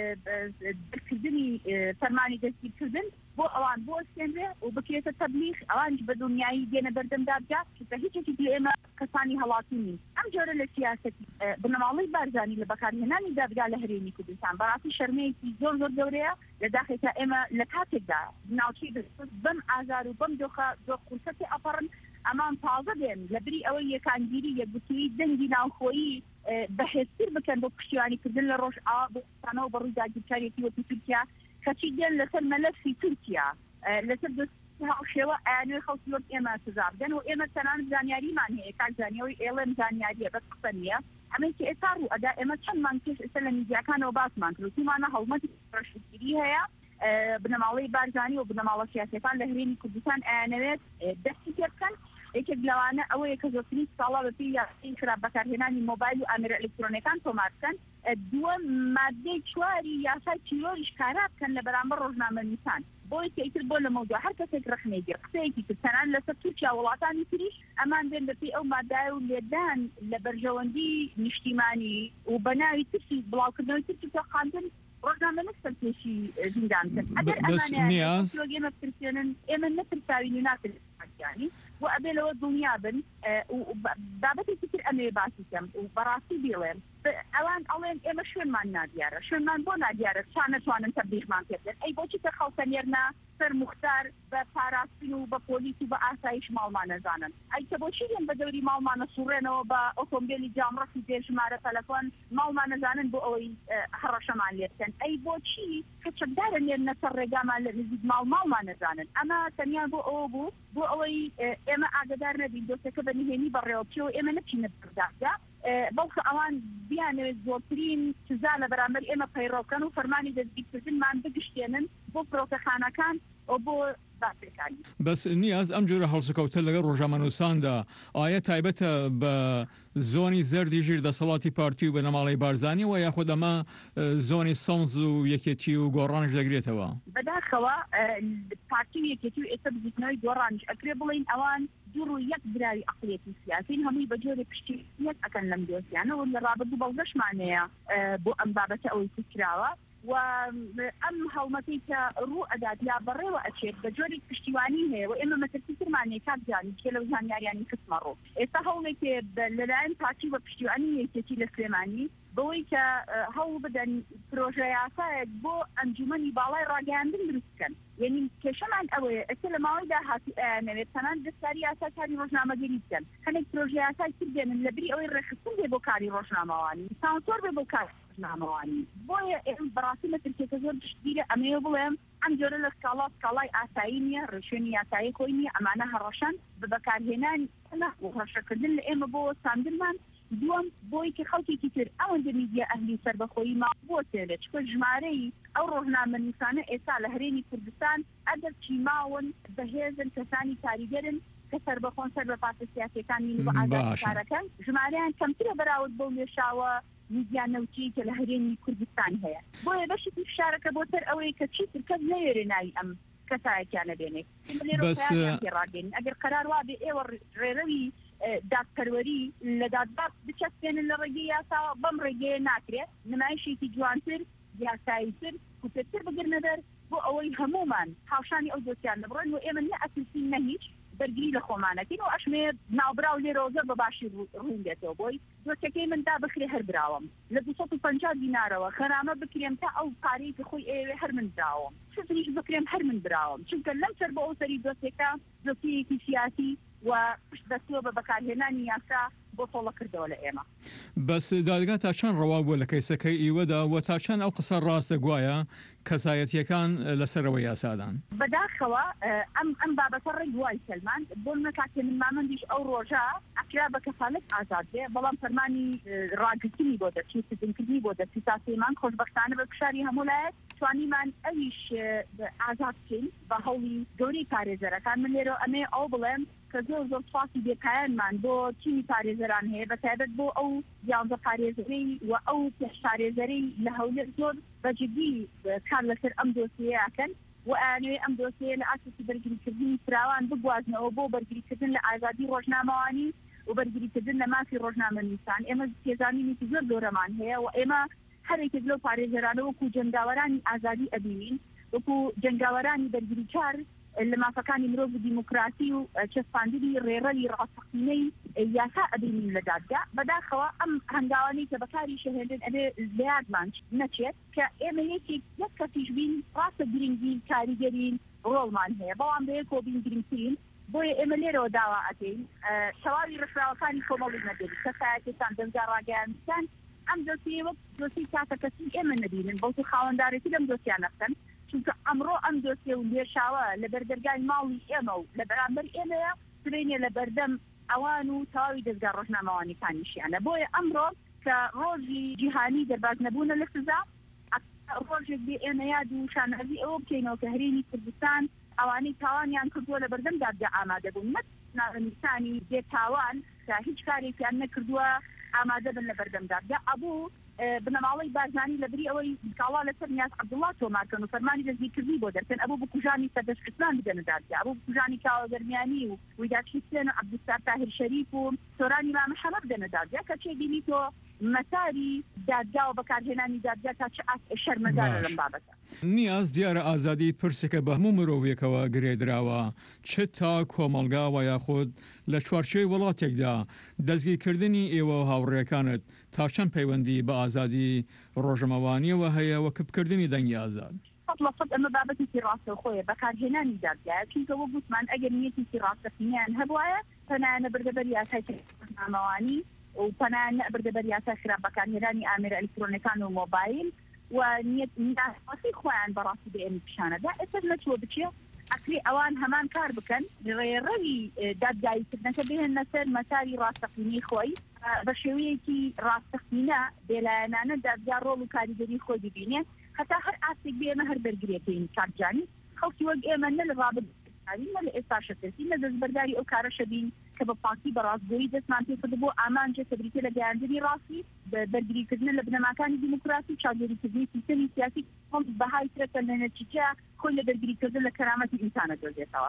[SPEAKER 9] دەرکردنی فەرمانی دەستگیرکردن بۆ ئەوان بۆ سێنرێ و بکرێتە تەبلیغ ئەوانش بە دنیایی دێنە بەردەم دادگا کە هیچێکی لە ئێمە کەسانی هەڵاتی نین ئەم جۆرە لە سیاسەتی بنەماڵەی بارزانی لە بەکارهێنانی دادگا لە هەرێمی کوردستان بەڕاستی شەرمەیەکی زۆر گەورەیە لە داخێکە ئێمە لە کاتێکدا ناوچەی بەم ئازار و بەم دۆخە زۆر قورسەتی ئەپەڕن ئەمان تازە بێن لە بری ئەوەی یەکانگیری یەکگوتووی دەنگی ناوخۆیی بەهێزتر بکەن بۆ پشتیوانیکردن لە ڕۆژ ئاوا بۆستانەوە بە ڕووی داگیرکاریەتی وەکو تورکیا کەچی دێن لەسەر مەلەفی تورکیا لەسەر هاوشێوە ئەیانوێ خەڵکی وەک ئێمە سزا بدەن و ئێمە تەنانەت زانیاریمان هەیە کاک زانیەوەی ئێڵێم زانیاریە بەس قسە نییە ئەمەیکی ئێستا ڕوو ئەدا ئێمە چەندمان پێش ئێستا لە میدیاکانەوە باسمان کرد تومانە هەڵمەتی ڕەشگیری هەیە بنەماڵەی بارزانی و بنەماڵە سیاسەکان لە هەرێمی کوردستان ئەیانەوێت دەستی پێ بکەن یەکێک لەوانە ئەوەیە کە زۆرترین ساڵا بەپێی یاسای خراپ بەکارهێنانی مۆبایل و ئامێرە ئەلکترۆنیەکان تۆمار بکەن دووەم مادەی چواری یاسای چیرۆریش کارا بکەن لە بەرامبەر ڕۆژنامەنووسان بۆی کەیتر بۆ لە مەوضوع هەر کەسێک ڕخنێگی قسەیەکی تر تەنان لەسەر تورکیا وڵاتانی تریش ئەمان بێن بەپێی ئەو مادای و لێدان لە بەرژەوەندی نیشتیمانی و بەناوی ترسی بڵاوکردنەوەی ترکی تۆقاندن ڕۆژنامەنووس سەرکێشی زیندان کرد ئەگەر ئەمانە پرسێنن ئێمە نەپرساوین و ناکردیانی و ئەبێ لەوە دڵنیا بن بابەتێکی تر ئەمێ باسی کەم و بەڕاستی بڵێن ئەوان ئەڵێن ئێمە شوێنمان نادیارە شوێنمان بۆ نادیارە چا نەتوانن تەبلیغمان پێ ئەی بۆچی کە خەڵکە نێرنا سەر موختار بە پاراستین و بە پۆلیس و بە ئاسایش ماڵمان نەزانن ئەی کە بۆچی دێن بە دەوری ماڵمانە سوڕێنەوە بە ئۆتۆمبیلی جامڕەتی دێژمارە تەلەفۆن ماڵمان نەزانن بۆ ئەوەی هەڕەشەمان لێ بکەن ئەی بۆچی کە چەکدارە نێرنە سەر ڕێگامان لە نزیک ماڵمان نەزانن ئەمە تەنیا بۆ ئەوە بوو بۆ ئەوەی ئێمە ئاگدار نەبین دۆستەکە بە نهێنی بەڕێوەپێ و ئێمە نەچینە برداگا بەڵکە ئەوان بیانەوێت زۆرترین سزا لە بەرامبەر ئێمە پەیڕۆکەن و فەرمانی دەستگیرکردنمان بگشتێنن بۆ فڕۆکەخانەکان و بۆ باسەکانی.
[SPEAKER 8] بەس نیاز ئەم جۆرە هەڵسوکەوتە لەگەڵ ڕۆژنامەنووساندا ئایا تایبەتە بە زۆنی زەردی ژیر دەسەڵاتی پارتی و بەنەماڵی بارزانانی و یاخود ئەمە زۆنی سەنز و یەکێتی و گۆڕانش دەگرێتەوە؟
[SPEAKER 9] بەداخەوە پارتی و یەکێتی و ئێستا بزیتنەوەی گۆڕانش ئەکرێ بڵین ئەوان دوڕ و یەک براوی عقلێتی سیاسین هەمووی بە جۆرە پشتیەک ئەکەن لەم دۆسیانەوە لە ڕابردوو بەڵگەشمانەیە بۆ ئەم بابەتە ئەوەی فکراوە و ئەم هەڵمەتی کە ڕوو ئەدات یا بەڕێوە ئەچێت بە جۆری پشتیوانی هەیە و ئێمە مەترسیترمانێ کاتجانی کێ لەو زانیاریانی کەسمەڕۆ ئێستا هەوڵێکێ لەلایەن پارتی وە پشتیوانی یەکێتی لە سلێمانی بەوەی کە هەوڵ بدەن پرۆژە یاسایەک بۆ ئەنجومەنی باڵای ڕاگەیاندن دروست بکەن یعنی کێشەمان ئەوەیە ئەستا لە ماوەی داهاتی ئەیانەوێت تەنان دەستکاری یاساکاری ڕۆژنامەگەری بکەن هەنێک پرۆژە یاسای تر بێنن لەبری ئەوەی ڕێخستن بێ بۆ کاری ڕۆژنامەوانی سانسۆر بێ بۆ کاری ڕۆژنامەوانی بۆیە ئێمە بەڕاستی مەترسێکە زۆر پشتگیرە ئەمەیە بڵێم ئەم جۆرە لە سکاڵای ئاسایی نییە ڕێشوێنی یاسایی خۆی نییە ئەمانە هەڕەشان بە بەکارهێنانی هەڕەشەکردن لە ئێمە بۆ ساندنمان دووەم بۆی کە خەڵکێکی تر ئەوەندە میدیا ئەهلی سەربەخۆیی ما بۆ تێرێت چکە ژمارەی ئەو ڕۆژنامەنووسانە ئێستا لە هەرێمی کوردستان ئەگەر چیماون بەهێزن کەسانی کاریگەرن کە سەربەخۆن سەر بە پاسە سیاسەکانی بۆ ئازادکارەکەن ژمارەیان کەمترە بەراورد بەو لێشاوە میدیا نەوتی کە لە هەرێمی کوردستان هەیە بۆیە بەشی فشارەکە بۆتر ئەوەی کە چیتر کەس نەیێرێ ناوی ئەم کەسایەکیانە بێنێت ڕاگەین ئەگەر قەرار وا بێ ئێوە ڕێڕەوی دادپەروەری لە دادگا بچەسپێنن لە ڕێگەی یاساوە بەم ڕێگەیە ناکرێت نمایشێکی جوانتر یاساییتر کوتتر بگرنە دەر بۆ ئەوەی هەمومان هاوشانی ئەو دۆسیان نەبڕێن و ئێمە نە ئەسیسی نە هیچ بەرگری لە خۆمانەکەین و ئەشمێ ناوبراو لێرەوە بە باشی ڕوون دێتەوە بۆی دۆسیەکەی مندا بخرێ هەر براوم لە 250 دینارەوە خەرامە بکرێم تا ئەو پارەی کە خۆی ئێوێ هەر من دراوم چتریش بکرێم هەر من براوم چونکە لەم سەر بە ئەو سەری دۆسیەکە دۆسیەکی سیاسی و پشت بەستووە بە بەکارهێنانی یاسا بۆ تۆڵە کردەوە لە ئێمە
[SPEAKER 8] بەس دادگا تا چەند ڕەوا بووە لە کەیسەکەی ئیوەدا و تا چەند ئەو قسە ڕاستە گوایە کەسایەتیەکان لەسەرەوە یاسادان
[SPEAKER 9] بەداخەوە ئەم بابەتە ڕێی دوای سلمان بۆ منە کاتێ من مامەندیش ئەو ڕۆژە ئەکرا بە کەفالەت ئازاد بێ بەڵام فەرمانی ڕاگرتنی بۆ دەچی سزنکردنی بۆ دەچی تا سلێمان خۆشبەختانە بە پشاری هەموولایەت توانیمان ئەویش ئازاد بکەین بە هەوڵی گەورەی پارێزەرەکان من لێرە ئەمێ ئەو بڵێم کە زۆر زۆر سواسی بێکایانمان بۆ تیمی پارێزەران هەیە بەتایبەت بۆ ئەو یانزە پارێزەرەی و ئەو پێش پارێزەرەی لە هەولێر زۆر بەجددی کار لەسەر ئەم دۆسیەکەن و ئەیانوێ ئەم دۆسیە لە ئاساسی بەرگریکردنی فراوان بگوازنەوە بۆ بەرگریکردن لە ئازادی ڕۆژنامەوانی و بەرگریکردن لە مافی ڕۆژنامەنووسان ئێمە تێزانینێکی زۆر گەورەمان هەیە و ئێمە هەرێکێک لەو پارێزەرانە وەکو جەنگاوەرانی ئازادی ئەبینین وەکو جەنگاوەرانی بەرگریکار لە مافەکانی مرۆڤ و دیموکراسی و چەسپاندنی ڕێڕەوی ڕاستەقینەی یاسا ئەبینین لە دادگا بەداخەوە ئەم هەنگاوانەی کە بەکاری شەهێنن ئەبێ لەیادمان نەچێت کە ئێمە یەک کەسیش بین ڕاستە گرنگی کاریگەرین ڕۆڵمان هەیە بەڵام بەیەکۆ بین گرنگترین بۆیە ئێمە لێرەوە داوا ئەکەین تەواوی ڕێکخراوەکانی کۆمەڵی نەبێت کەسایەتێکان دەستگا ڕاگەیاندان ئەم دۆسیە وەک دۆسی کاتە کەسی ئێمە نەبینن بەڵکو خاوەندارێتی لەم دۆسیان نەکەن چونکە ئەمڕۆ ئەم دۆسیە و لێشاوە لە بەردەرگای ماڵی ئێمە و لە بەرامبەر ئێمەیە سبینێ لە بەردەم ئەوان و تەواوی دەستگا ڕۆژنامەوانیەکانیشیانە بۆیە ئەمڕۆ کە ڕۆژی جیهانی دەرباز نەبوونە لە سزا ڕۆژێک بێ ئێمە یاد و شانازی ئەوە بکەینەوە کە هەرێمی کوردستان ئەوانەی تاوانیان کردووە لە بەردەم دادگا ئامادە بوون نەتناوەنووسانی بێتاوان کە هیچ کارێکیان نەکردووە ئامادە بن لە بەردەم دادگا ئەبوو بنەماڵی بارزانانی لەبری ئەوەی کاڵا لەسەر نیاز عەبدوڵڵا تۆمارکەن و فەرمانی دەستگیرکردنی بۆ دەرکەن ئەبوو بکوژانی سەردەشتکردان بدەنە دادگا ئەبوو بکوژانی کاوەگەرمیانی و ویداچیسێن عەبدولستار تاهیر شەریف و سۆرانی مام محەمەد بدەنە دادگا کە چێ بینی تۆ مەساری دادگا و بەکارهێنانی دادگا تا چ شەرمەزارە لەم بابەتە
[SPEAKER 8] نیاز دیارە ئازادی پرسێکە بە هەموو مرۆڤێکەوە گرێدراوە چ تا کۆمەڵگاوە یاخود لە چوارچێوەی وڵاتێکدا دەستگیرکردنی ئێوە و هاوڕێکانت تا چەند پەیوەندی بە ئازادی ڕۆژنامەوانیەوە هەیە و کەپکردنی دەنگی ئازاد
[SPEAKER 9] لەفت ئەمە بابەتێکی ڕاستە خۆیە بەکارهێنانی دادگایە چونکەوە گوتمان ئەگەر نیەتێکی ڕاستەقینەیان هەبوایە تەنانە بەردەبەر یاسای ڕۆژنامەوانی و پەنان بەردەبەر یاسا خراپ بەکارهێنانی ئامێرە ئەلکترۆنیەکان و مۆبایل و نیەتی خۆیان بەڕاستی بە ئێمە پیشانەدا ئێستا نەچوە بچێ ئەکری ئەوان هەمان کار بکەن ڕێڕەوی دادگاییکردنەکە بهێنە سەر مەساری ڕاستەقینەی خۆی بە شێوەیەکی ڕاستەقینە بێلایەنانە دادگا ڕۆڵ و کاریگەری خۆی ببینێ حتى هر عسك بيما هر برجريتين كارجاني خوتي وق إما نل رابط نل إستاشة تسي نل زبرداري أو كارشبين كبباكي براس بوي دس مانتي فدبو أمان جه تبريتي لجاندري راسي برجري كذن لبنا مكان ديمقراطي شاجري كذن سيستم سياسي هم بهاي تركن لنتيجة كل برجري كذن لكرامة الإنسان جوزيتها.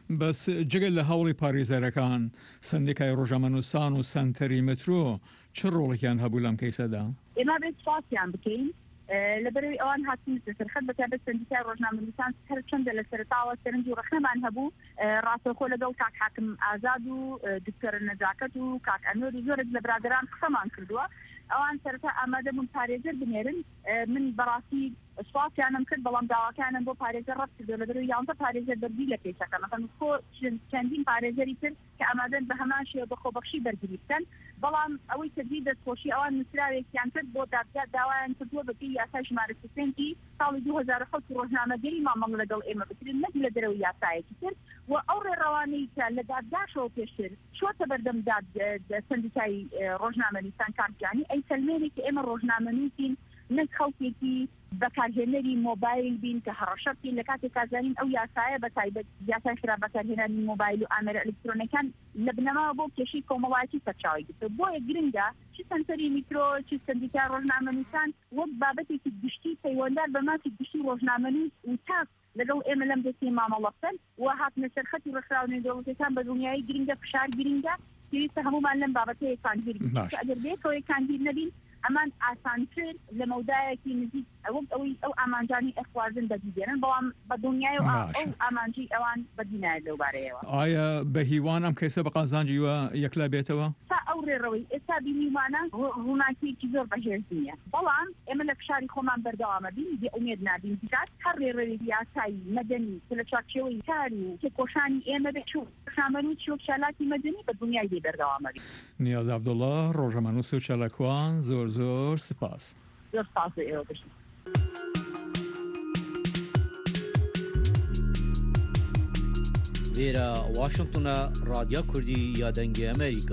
[SPEAKER 8] بس جگەل لە هەوڵی پارێزەرەکان سندیکای ڕۆژەمەنووسان و سنتەری مترۆ چ ڕۆڵێکیان هەبوو لەم کەیسەدا؟
[SPEAKER 9] ئێمە بێت سپاسیان بکەین لەبەرەوەی ئەوان هاتوون سەرخەت بەتابەت سندیکای ڕۆژنامەنووسان هەر چەندە لە سەرتاوە سەرنج و ڕەخنەمان هەبوو ڕاستەوخۆ لەگەڵ کاک حاکم ئازاد و دکتۆر نەجاکەت و کاک ئەنوەر و زۆرێک لە برادران قسەمان کردووە ئەوان سەرەتا ئامادە بوون پارێزەر بنێرن من بەڕاستی سواسیانم کرد بەڵام داواکانم بۆ پارێزەر ڕەت کردو لەبەرەوەی یانزە پارێزەر بەردی لە پێشەکە مەسەڵەن خۆ چەندین پارێزەری تر کە ئامادەن بە هەمان شێوە بە خۆبەخشی بەرگری بکەن بەڵام ئەوەی تردی دەستخۆشی ئەوان نووسراوێکیان کرد بۆ دادگا داوایان کردووە بەپێی یاسای ژمارە 30 ساڵی 2007 ڕۆژنامەگەری مامەڵ لەگەڵ ئێمە بکرێن نەک لە دەرەوەی یاسایەکی تر و ئەو ڕێڕەوانەی کە لە دادگاشەوە پێشتر چۆتە بەردەم سندیکای ڕۆژنامەنووسان کارگیانی ئەی سەلمێنێکی ئێمە ڕۆژنامەنووسین نەک خەڵکێکی بەکارهێنەری مۆبایل بین کە هەڕەشە بکەین لە کاتێک کازانین ئەو یاسایە بەتایبەت یاسای خرا بەکارهێنانی مۆبایل و ئامێرە ئەلکترۆنیەکان لە بنەماوە بۆ کێشەی کۆمەڵایەتی سەرچاوی گرتووە بۆیە گرنگە چ سەنتەری میترۆ چ سندیکای ڕۆژنامەنووسان وەک بابەتێکی گشتی پەیوەنددار بە مافی گشتی ڕۆژنامەنووس و تاک لەگەڵ ئێمە لەم دەستی مامەڵە بکەن و هاتنە سەرخەتی ڕێکخراونەی دەوڵەتەکان بە دنیای گرنگە فشار گرنگە پێویستە هەمومان لەم بابەتەیە کانگیر ئەگەر بێتەوەی کانگیر نەبین ئەمان ئاسانتر لە مەودایەکی نزیک ئەوەی ئەو ئامانجانی ئەخوازن بەدیدێنن بەڵام بە دنیای و ئەو ئامانجی ئەوان بەدینایە لەوبارەیەوە.
[SPEAKER 8] ئایا بە هیوان ئەم کەیسە بە قازانجیوە یەکلا بێتەوە؟
[SPEAKER 9] تا ئەو ڕێڕەوەی ئێستا بینیمانە ڕووناکیێکی زۆر بەهێز نییە بەڵام ئێمە لە فشاری خۆمان بەردەوامە بین بێئومێد نابین بکات هەر ڕێڕەوەی یاسایی مەدەنی لە چاکچێوەی کاری و تێکۆشانی ئێمە بێت ڕۆژنامەنووس و چالاکی مەدەنی بە دنیای بێ بەردەوامە بین.
[SPEAKER 8] نیاز عەبدوڵڵا ڕۆژنامەنووس و چالاکوان زۆر سپاس.
[SPEAKER 9] زۆر سپاس ئێوە بشین.
[SPEAKER 10] Vera Washington'a Radyo Kurdî ya Dengê Amerîka.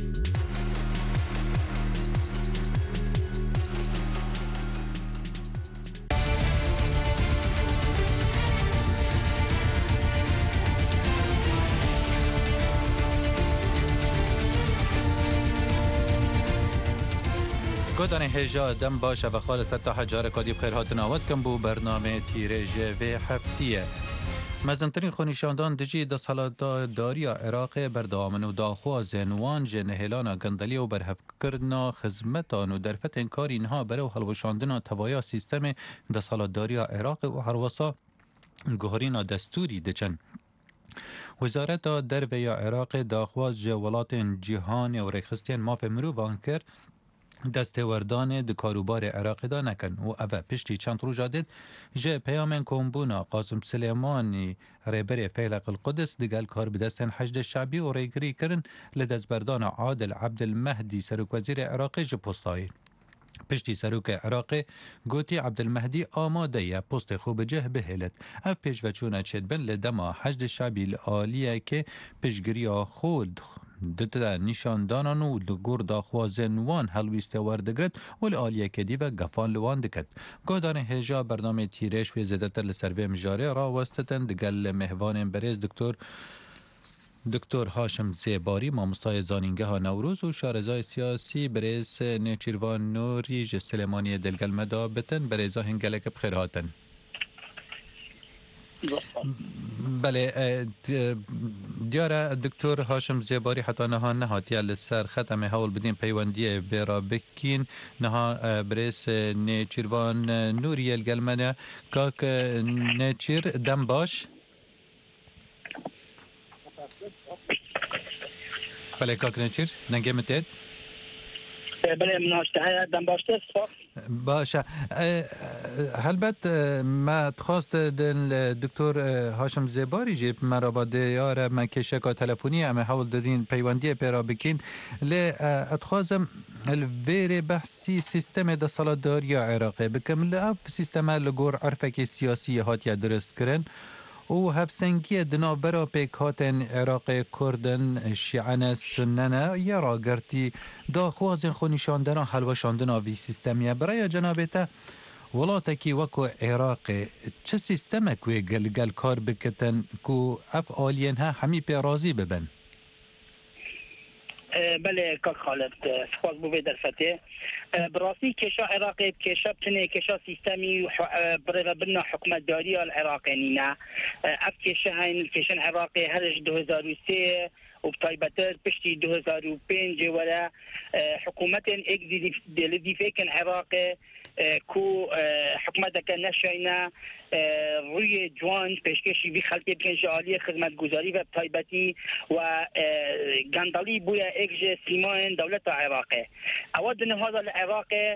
[SPEAKER 11] گودان هجا دم باشه و خالد فتح جار کادی بخیر هاتن آواد کم بو برنامه تیرژ و هفتیه مزنترین خونیشاندان دجی د سالاداری عراق بردامن و داخوازن وان جنهلان گندلی و برهفکردنا خدمتان و درفت انکار اینها برای حلوشاندن توایا سیستم د سالاداری عراق و هروسا گهرینا دستوری دچن وزارت دربه عراق داخواز جولات جهان و رخصتین ماف مروان کرد دستوردان د کاروبار عراق دا نکن و اوه پشتی چند روز جادید جه پیامن کمبونا قاسم سلیمانی ریبر فیلق القدس دگل کار بدستن حشد شعبی و ریگری کرن لدزبردان عادل عبدالمهدی سروک وزیر عراق جه پستایی پشتی سروک عراق گوتی عبدالمهدی آماده یا پست خوب جه بهلت اف پیش و چونه چید بن لدما حشد شعبی العالیه که پیشگیری خود دتا نشاندانان و لگور داخوازن وان هلویست وردگرد و العالیه کدی و گفان لوان دکت گودان هجا برنامه تیرش و زدتر لسروی مجاره را وستتن دگل مهوان بریز دکتر هاشم زیباری مامستای زانینگه ها نوروز و شارزای سیاسی بریز نیچیروان نوری جسلمانی دلگل مدا بتن بریزا هنگلک بخیر هاتن. بله دیاره دکتر هاشم زیباری حتی نها نهاتی لسر ختم حول بدین پیوندی برا بکین نها بریس نیچیروان نوری الگلمنه کاک نیچیر دم باش بله کاک نیچیر نگه متید
[SPEAKER 12] بله مناشته دم باشته
[SPEAKER 11] باشه هلبت ما خواست دکتر هاشم زیباری جیب مرا با دیار من کشک تلفنی اما حول دادین پیوندی پیرا بکین لی اتخوازم الویر بحثی سیستم دا سالاداری عراقی بکم لی سیستم لگور عرفک سیاسی هاتی درست کرن و هفسنگی دنابرا پیکاتن عراق کردن شیعان سننه یا راگرتی دا خوازن خونیشاندن حلوشاندن آوی سیستمیه برای جنابتا وڵاتێکی وەکو عێراقێ چ سیستەمێک وێ گەلگەل کار بکەن و ئەف ئالیێنها هەمی پێڕازی ببن.
[SPEAKER 12] بله کاک خالد سپاس بو به درفته براستی کشا عراقی کشا بتنه کشا سیستمی برای بنا حکومت داری العراقی نینا اف کشا هین کشن عراقی هرش 2003 و بطایبتر پشتی 2005 ولا حکومت اک دیفه کن عراقی کو حکومت کن نشاینا روی جوان پیشکشی بی خلقی بکن جالی خدمت گذاری و بطایبتی و گندالی بویا اکج سیمان دولت عراقی اود نهادا العراقی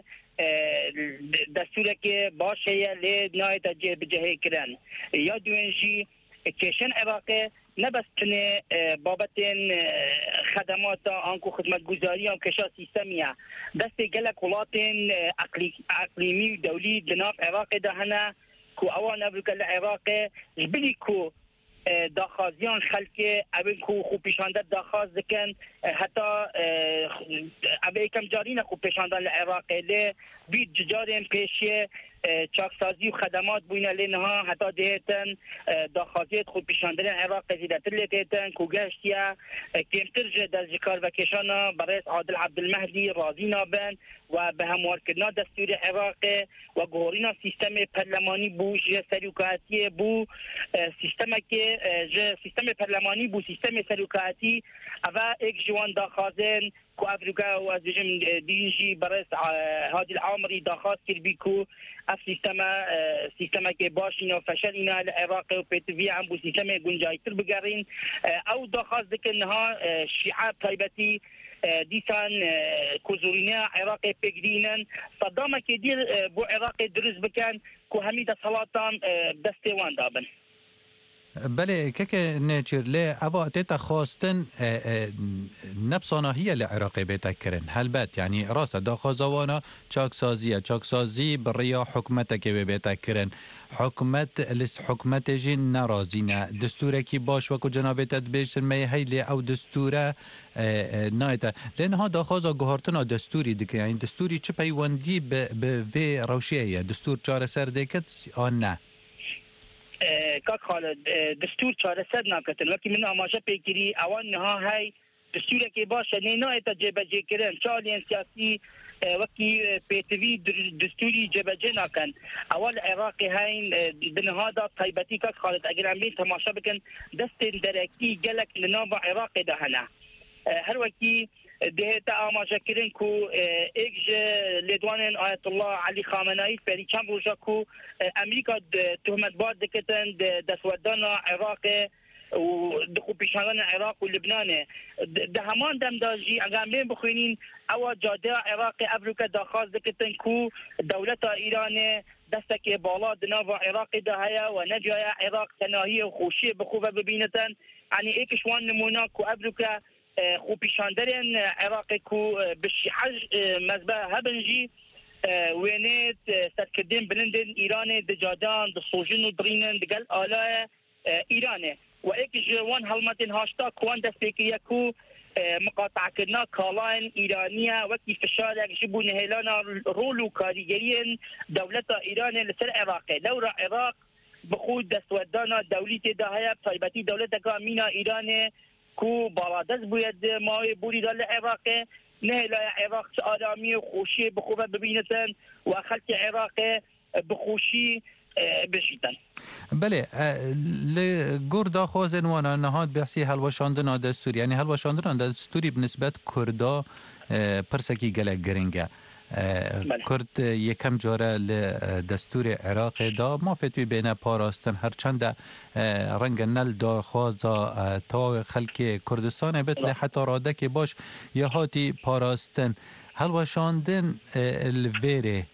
[SPEAKER 12] دستوره که باشه لی نایت بجهه کرن یا دوینجی کشن عراقی نبستن بابتن خدمات آنکو خدمت گذاری هم کشا سیستمیه دست گلک ولاتن اقلیمی دولی دناف عراقی دهنه کو اوان ابرکل عراقی جبلی کو داخازیان خلک اوین کو خوب پیشاندت داخاز دکن حتی اوی کم جاری نه خوب پیشاندن عراقی لی بید جارین پیشه چاکسازی و خدمات بوینه لینها حتی دهتن داخازیت خوب پیشاندن عراق زیدتر لیتن کو گشتیا کمتر جد ذکر و کشانا برئیس عادل عبدالمهدی راضی نابن و به هموار کردن دستور عراق و گوهرینا سیستم پرلمانی بو سریوکاتی بو سیستم که سیستم پرلمانی بو سیستم سریوکاتی اوا ایک جوان داخازن کو افریقا و از دینجی برئیس هادی العامری داخاز کرد کو اف سیستم که باشین و فشل اینا العراق و پیتوی هم بو سیستم گنجایتر بگرین او داخاز دکنها شیعه طایبتی دیسان کوزورینه عراق بگرینن صدامه که دیر بو عراق درست بکن که همید صلاتان دستوان دابن.
[SPEAKER 11] بله که نچر لی اوا تیتا خواستن نبسانه لعراقی بیتا کرن هلبت یعنی راست داخوازوانا چاکسازی بریا حکمت که بیتا کرن حکمت جین نرازینه دستوره کی باش وکو جنابت بیشتر می هیلی او دستوره نایتا لانها داخوازا گوهرتنا دستوری دکه یعنی دستوری چه پیوندی به وی روشیه دستور چاره سر دکت آن نه
[SPEAKER 12] کاک خالد دستور چاره سر ناکتن وکی من آماجه پیگیری اوان نها های دستوره که باشه نینای تا جبجه کرن چالین سیاسی وکی پیتوی دستوری جبجه ناکن اول عراقی هاین دنها دا طایبتی کاک خالد اگر هم بین تماشا بکن دست درکی گلک لنابا عراقی دهنه هر وکی دهت آماجه کرن کو ایک لیدوان آیت الله علی خامنه‌ای فری چند روزا کو امریکا تهمت باد دکتن دستودان عراق و دخو پیشاندن عراق و لبنان ده همان دم داجی اگر بین بخوینین او جاده عراق افریقا داخاز دکتن کو دولت ایران دستک بالا دناو عراق دهیا و نجای عراق تناهی و خوشی بخوبه ببینتن یعنی ایکش وان نمونه کو افریقا خوب پیشاندرین عراق کو بشیحج مذبه هبنجی وینت سرکردین بلندن ایران دجادان دسوجن و درینن دگل آلای ایرانه و ایک جوان حلمتین هاشتا کوان دست پیکریه کو مقاطع کردنا کالاین ایرانیه وکی فشار یک جبو نهیلانا رول و کاریگرین دولت ایران لسر عراقه لورا عراق بخود دستودانا دولیت دهیا طایبتی دولت کامینا ایرانه کو بالادز باید مای بوری دال عراق نه لا عراق آرامی و خوشی بخوبه ببینتن و خلق عراق بخوشی بشیتن.
[SPEAKER 11] بله لگور داخوازن وانا نهاد بحثی هلوشاندن دستوری یعنی هلوشاندن دستوری بنسبت کردا پرسکی گلک گرنگه کرد یکم جاره لدستور عراق دا ما فتوی بین پاراستن هرچند رنگ نل دا خوازا تا خلق کردستان بیت حتی راده که باش یا هاتی پاراستن هلوشاندن الویره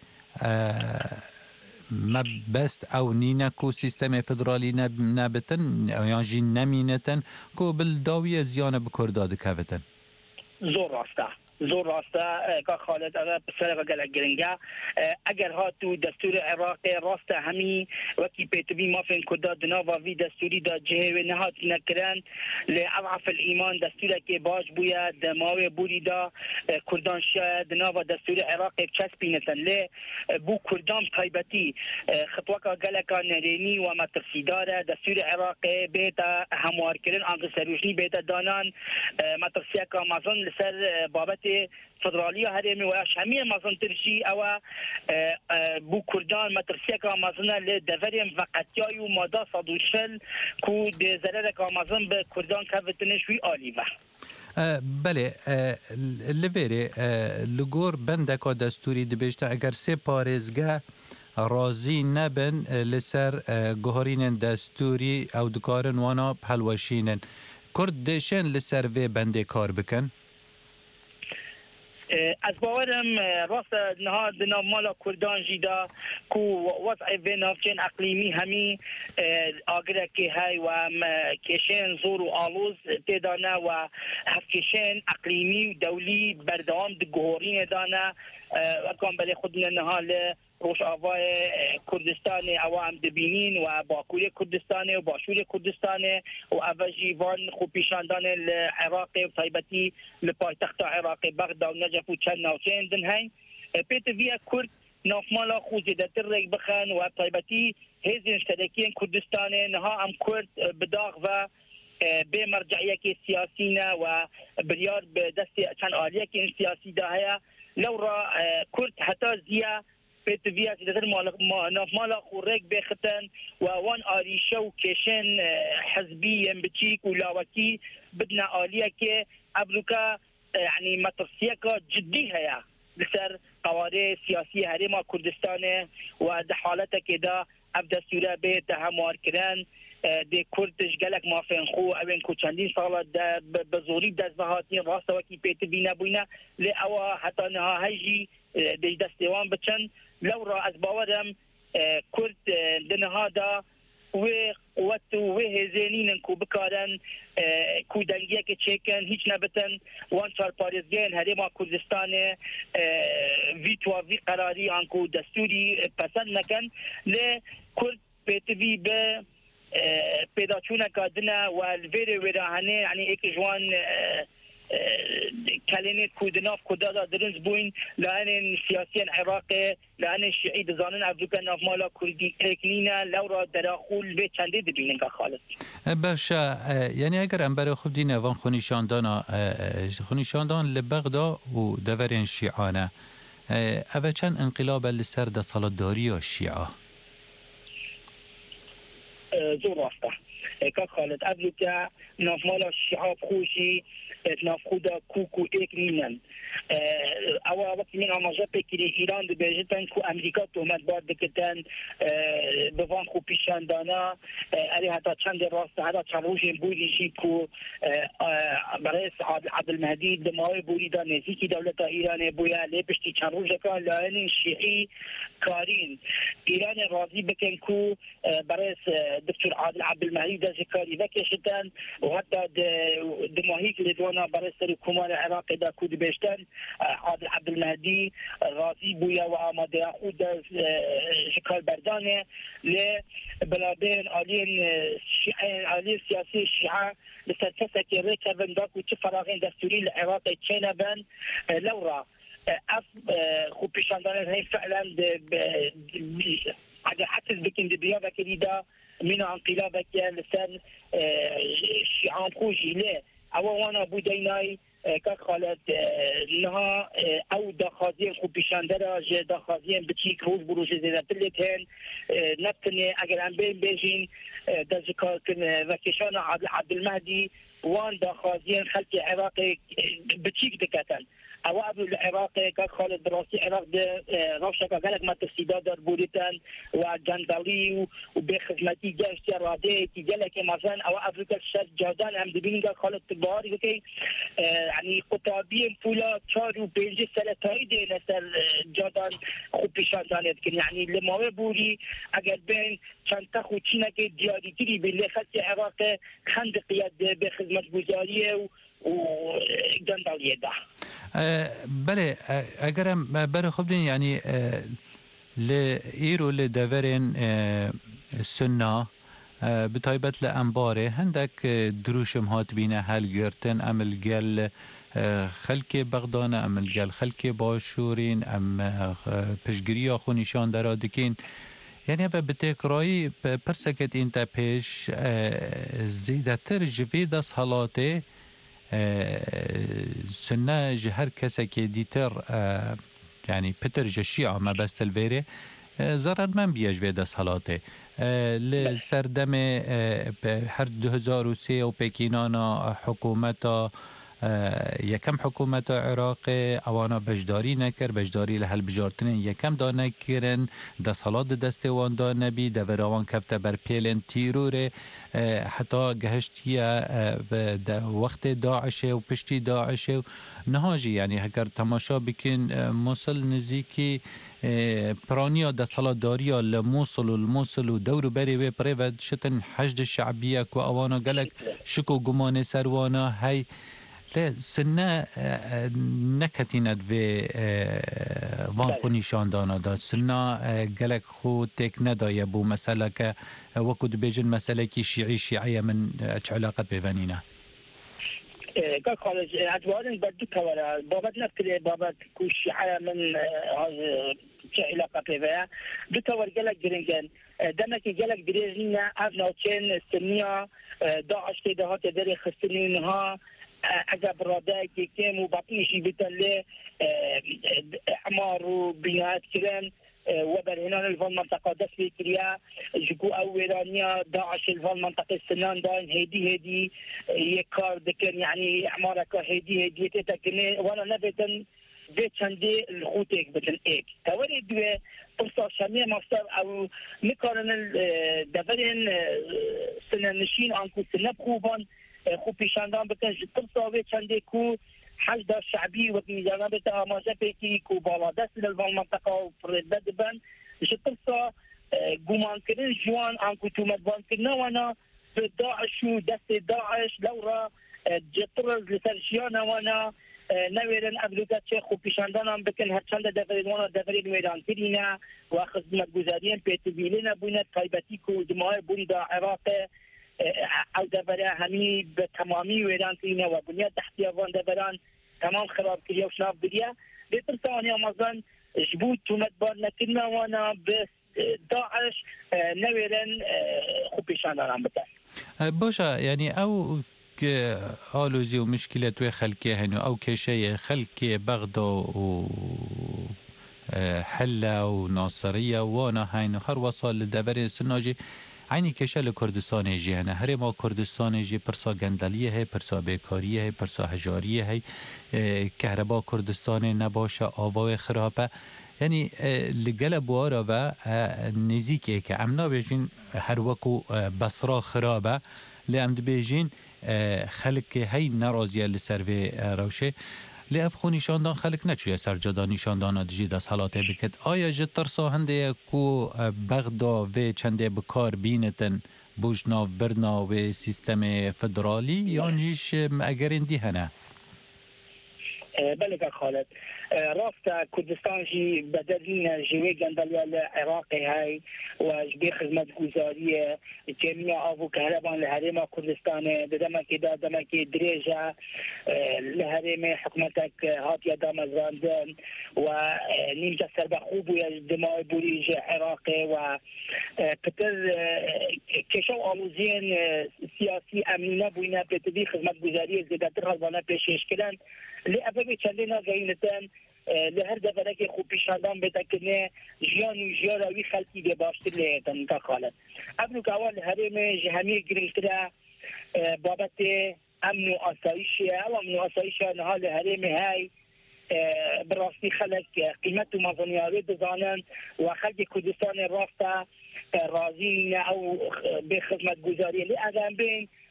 [SPEAKER 11] ما بست او نینکو سیستم فدرالی نبتن یا جین نمینتن کو بالداوی زیانه بکرداد کفتن
[SPEAKER 12] زور راسته زور راسته که خالد اگر بسرقه گل گرنگه اگر ها تو دستور عراق راسته همی وکی پیتبی مافین کدا دنا و وی دستوری دا جه و نهات نکرن لعضعف الایمان دستوره که باش بویا دماوی بوری دا کردان شاید دنا و دستور عراق چسبینتن لی بو کردان تایبتی خطوه که گل که نرینی و مترسی داره دستور عراق بیتا هموار کرن آنگه سروشنی بیتا دانان مترسیه که مازن لسر بابت فدرالی هرمی و شمی مازن ترشی او بو کردان مترسیه که مازن لدوریم وقتیای و ماده صدوشل که ضرر که مازن به کردان که وطنشوی آلی و
[SPEAKER 11] بله لبیره لگور بندکا دستوری دبیشتا اگر سه پارێزگە رازی نبن لسر گوهرین دستوری او دکارن وانا پلوشینن کرد دشن لسر وی بنده کار بکن؟
[SPEAKER 12] از باورم راست نها دنا مالا کردان جیدا کو وضع و نافچین اقلیمی همی آگره که های و کشین زور و آلوز تدانه و هفکشین اقلیمی و دولی بردوام دگوهورین دانه وکان بلی خودنا نها روش آوای کردستان عوام دبینین و باکوی کردستان و باشور کردستان و اوجی وان خوب پیشاندان العراق و طیبتی لپایتخت عراق بغداد و نجف و چند ناوچین دن هین پیت ویا کرد نافمالا خوزیدتر ریگ بخن و طیبتی هیزی مشترکین کردستان نها ام کرد بداغ و به مرجعیه که سیاسی نه و بریار به دست چند آلیه که سیاسی ده هیا لو را کرد حتی زیه پیتویا که در مالا خورک بختن و وان آریشه و کشن حزبی بچیک و لاوکی بدنا آلیه که ابروکا یعنی مترسیه که جدی هیا لسر قواره سیاسی هرما کردستان و ده حالته که دا ابدا سوره به تهموار کرن دی کردش گلک مافین خو اوین کو چندین سال به زوری دست بهاتین راست وکی پیتوی نبوینه لی اوا حتی نها هجی دی دستوان بچن لو را از باورم کرد دنها دا و قوت و هزینین کو بکارن کو دنگیه که چیکن هیچ نبتن وان چار پارزگین هرما کردستان ویتوا وی قراری آنکو دستوری پسند نکن لی کرد پیتوی به پیدا چونه کادنه و الویره ویراهنه یعنی ایک جوان کلینت کودناف کودادا درنز بوین لان سیاسیان عراق لان شیعی دزانن عبدوکن ناف مالا کردی اکلینا لورا دراخول به چنده دبینن که خالص
[SPEAKER 11] باشه یعنی اگر انبر خود دین وان خونیشاندان لبغدا و دورین شیعانه اوه چند انقلاب لسر ده سالداری یا شیعه
[SPEAKER 12] زور راسته که خالد ابلوکا ناف مالا شیعه خوشی ناف خودا کوکو ایک نینن اوا وقتی من آماجه پیکری ایران دو بیجتن کو امریکا تومت بار دکتن بوان خوب پیشاندانا اری حتی چند راسته حتی چند روشن بودی جی کو برای عبدالمهدی دماوی بودی دا نزیکی دولت ایران بویا لی پشتی چند روشه که لائن شیعی کارین ایران راضی بکن کو برای دکتر عبدالمهدی دا زکاری وکشتن و حتی دماهی که لدوانا برای سر کمان عراق دا کود بیشتن عادل عبدالمهدی راضی بویا و آماده خود شکال بردانه لی بلابین آلین سیاسی شیعه لسر کسا که ریکه بنداکو چه فراغین دستوری لعراق چینه بن لورا اف خوب پیشاندانه هی فعلا اگر حتز بکن دبیا بکری دا من انقلابك لسان شيعان خوشي ليه او وانا بوديناي كخالد لها او داخازين خوب بشاندرا جه داخازين بتشيك روز بروج زينتلتين نبتني اگر ام بين بيجين دزكار كن وكشان عبد المهدي وان داخازين خلق عراقي بتشيك دكتن او ابو العراق كخالد دراسي عراق روشك قالك ما تفسيدات در بوريتان وجندالي وبخدمتي جاشتي رادي كي قالك مثلا او افريقيا الشرق جردان هم دبين خالد تباري اوكي يعني قطابين فولا 4 و 5 سنه تايد نسل جردان خوب پیشاندانه كن يعني لما بوري اگر بين چند تا خوچينه كي دياري كري بالله خلق عراق خندقيات بخدمت گزاريه و جنداليه ده
[SPEAKER 11] بله اگرم برای خوب دین یعنی لإيرو لدورين سنة بتايبت لأنباري هندك دروشم هات بينا هالجرتن أم الجل خلكي بغدانا أم الجل خلكي باشورين أم پشگريا خو نشان درادكين يعني هذا بتكرای پرسکت انت پیش زیدتر جوید صلاته سنة جهر كسكي ديتر يعني بتر جشيعة ما بس تلفيري زرر من بيج بيد صلاته لسردم هر 2003 و بكينانا حكومتا یکم حکومت عراق اوانا بجداری نکر بجداری لحل بجارتنین یکم دا نکرن دست حالات دست وان دا نبی دوراوان کفته بر پیلن تیرور حتی گهشتی وقت داعش و پشتی داعش و نهاجی یعنی هکر تماشا بکن موصل نزیکی پرانیا دست حالات داریا لموصل و دور بری و پریود شتن حشد شعبیه که اوانا گلک شکو گمان سروانا هی لا سنة نكتيند في وان خو نشان دانا داد سنة قالك خو تيك ندا يبو مسألة وكود بيجن مسألة كي شيعية من علاقة بفانينا
[SPEAKER 12] قال خالد أتوارن بدو كورا بابت نفكر بابت كو شيعية من علاقة بفانينا دو كور قالك جرنجان دمك قالك بريزينا أفناوتين السنية داعش كده هات داري خستنينها اگر براده که کم و باقیشی بتله اعمار و بناءات کرن و بر هنان الفال منطقه دست بکریا جکو او ایرانیا داعش الفال منطقه سنان داین هیدی یک کار دکن یعنی اعمارک هیدی تتکنه وانا نبتن به چنده الخوتك بتن ایک توری دوه پرسا شمیه مفتر او نکارن دفرین سنن نشین آنکو سنب خوبان خوب پیشاندان بکن ترساوی چنده کو حشد شعبی و میزانه بتا آماجه پیکی کو بالا دست للوان منطقه و پرده دبن ترسا گمان کرن جوان آنکو تومت بان کرن وانا داعش و دست داعش لورا جطرز لسرشیان وانا نویرن ابلوکت چه خوب پیشاندان بکن هر چند دفرین وانا دفرین ویران کرینه و خدمت گذارین پیتبیلین بونه تایبتی کو دماغ بون دا عراق او دبره همی به تمامی ویران کرینه و بنیاد تحتی افغان دبران تمام خراب کریه و شناف بریه بیتر ثوانی آمازان جبود تومت بار نکرنه وانا به داعش نویرن خوب پیشاندان بکن
[SPEAKER 11] باشه یعنی او آلوزی و مشکلات توی خلکی هنو او کشه خلکی بغدا و حله و ناصریه وانا هنو هر وصال لدبره سناجی عینی کشه لکردستان جهنه هر ما کردستان جه پرسا گندلیه ہے پرسا بیکاریه ہے پرسا هجاریه ہے کهربا کردستان نباشه آوای خرابه یعنی لگل بوارا و نزیکه که امنا بیجین هر وکو بصرا خرابه لامد بیجین خلق هی نرازیه لسروی روشه لیف خو نشاندان خلق نچویه سرجادا نشاندان دجی دست حالاته بکد آیا جد ترسا هنده کو بغدا و چنده بکار بینتن بوش ناف برنا و سیستم فدرالی یا نیش اگر اندی هنه؟
[SPEAKER 12] بله که خالد رافت کردستان جی بدرین جوی گندلیا لعراقی های و جبی خدمت گذاری جمعی آبو کهربان لحرم کردستان دمکی دا دمکی دریجه لحرم حکومتک هاتیا دامزراندن و نیمجه سربخوب و دماغ بوریج عراقی و پتر کشو آلوزین سیاسی امنینه بوینه پتبی خدمت گذاری زیدتر غلبانه پیشش کردن لأبوي چندنا گاینتن لهر دفعه که خوب پیشاندان بده کنه جیان و جیاروی خلقی به باشتر لیتن که خالد ابنو که اول هرم جهمی گرفتره بابت امن و آسایشه او امن و آسایشه نها لهرم های براستی خلق قیمت و مزانیاری بزانن و خلق کردستان راسته راضی او به خدمت گذاری لی ادم بین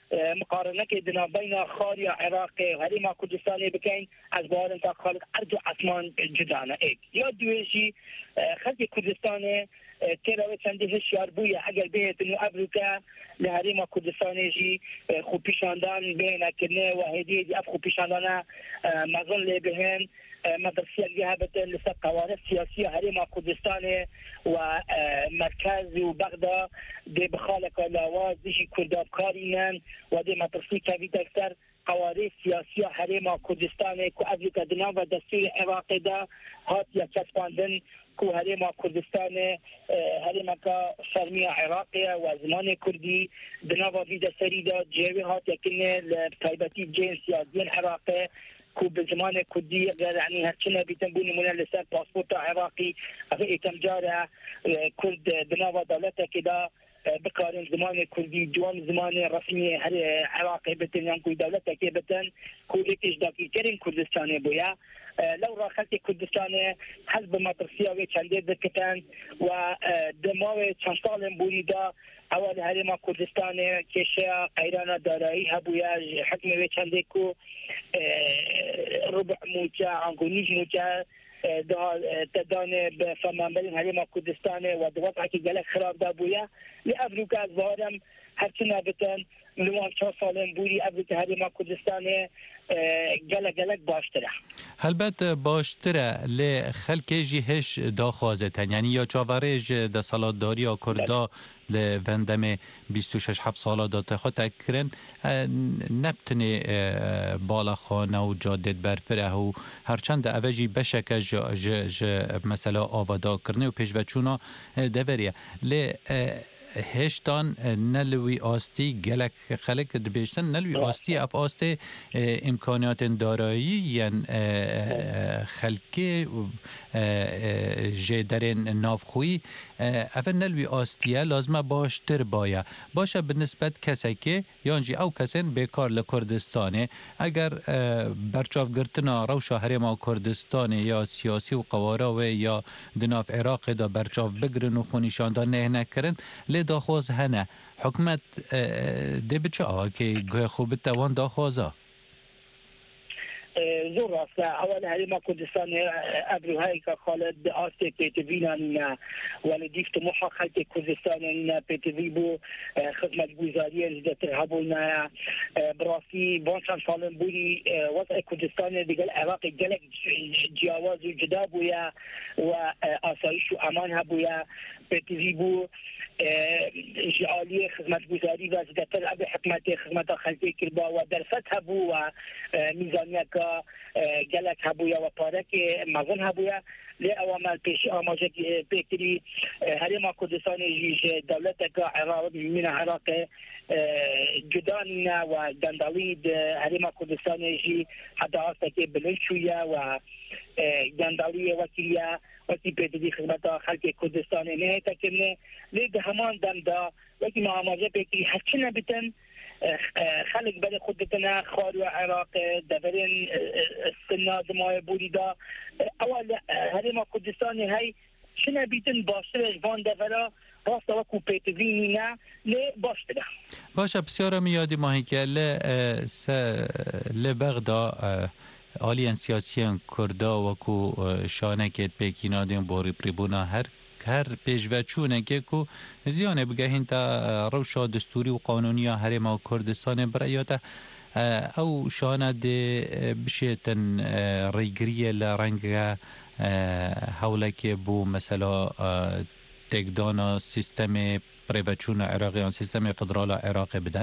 [SPEAKER 12] مقارنه که دنا بین خارج عراق و هریما کردستان بکن از باور تا خالق ارض و آسمان جدانه ایک یا دویشی خلق کردستان تراوی چندی هشیار بویا اگر بیت نو ابروکا لهریما کردستان جی خوب پیشاندان بین کنه و هدیه دی اف خوب پیشاندانه مظن لی بهن مدرسية الجهابة لسه قوانين سياسية هريمة كردستان ومركز وبغداد دي بخالق لاواز ديشي كرداب كارينان ودي مدرسية كافي أكثر قوانين سياسية هريمة كردستان كو أبلغ دناوة دستور عراقي دا هات يكسباندن كو هريمة كردستان هريمة كشرمية عراقية وزمان كردي دناوة في دستوري دا جيوي هات يكنه لتايبتي جنسية دين عراقي كو بزمان كردي يعني هرچنا بيتنبوني من لسان باسبورت عراقي اخي تمجارة كرد بناوة دولته كده بقارن زمان كردي جوان زمان رسمي عراقي بتن يعني دولته كي بتن كو ايش داكي كرين كردستاني بويا لو راخلتي كردستان حزب مطرسية ويشاندي دكتان ودماوي تشانشتالن بوريدا اول هريما كردستان كيشا قيرانا دارائي هبويا حكمي ويشاندي كو ربع موجة عنقونيج موجة تداني بفرمانبرين هريما كردستان ودوات عكي جالك خراب دابويا لأفروكا الظاهرم هرچنا بتن لوان 4 سالن بوری ابروک هریما کردستان گلک باشتره
[SPEAKER 11] هلبت باشتره لخلک جی هش داخوازتن یعنی یا چاورج د سالاداری یا کردا لوندم 26 7 سالا داته خود تکرن نبتنی بالا خانه و جادت برفره و هرچند اوجی بشک مثلا آوادا کرنه و پیشوچونا دوریه هشتان نلوی آستی گلک خلق دبیشتن نلوی آستی اف آستی امکانات دارایی یعنی خلقی جدرین نافخوی اف نلوی آستیه لازمه باشتر باشه به نسبت کسی که یانجی او کسین بیکار لکردستانه اگر برچاف گرتنا روشا هرما کردستانه یا سیاسی و قواره و یا دناف عراق دا برچاف بگرن و خونیشان دا نه نکرن داخواز هنه حکمت ده بچه که گوه خوب توان داخوازا
[SPEAKER 12] زور راسته اول هریما کردستان ابرو هایی که خالد آسته پیتوینان ولدیف طموحا خلق کردستان پیتوی بو خدمت گوزاری زدتر هبونا براسي بونشان سالن بوري وضع كردستان ديال العراق جلك جواز وجدا بويا وآسايش وأمان هبويا بتزيبو جعالية خدمت گوزاری و زدتر أبي حكمت خدمت خلقي كربا ودرست هبو وميزانية جلك هبويا وطارك مظن هبويا لأوامل پیش آماجه بكري هرما كردستان جيش دولتك عراق من العراق جداننا ودنداليد هرما كردستان جي حتى عاستك بلنشويا ودندالية وكيليا وكي بيدي خدمت خلق كردستان نهاية كمنا لید همان دم دا وكي ما آماجه بكري حتشنا بتن خلق بل خودتنا خارج عراق دبرين السنة دماء بوريدا اول هرما كردستان هاي شنا بيتن باشتر جوان دفرا راست وكو بيتوينينا لباشتر
[SPEAKER 11] باشه بسیار میادی ماهی که لبغدا آلیان سیاسیان کردا وکو شانکت پیکینادین بوری پریبونا هر پیشوچونه که کو زیانه بگهین تا روشا دستوری و قانونی هرما کردستان برایاته او شانه ده بشیتن ریگریه لرنگ حوله که بو مثلا تکدانا سیستم پریوچون عراقی سیستم فدرال عراقی بدن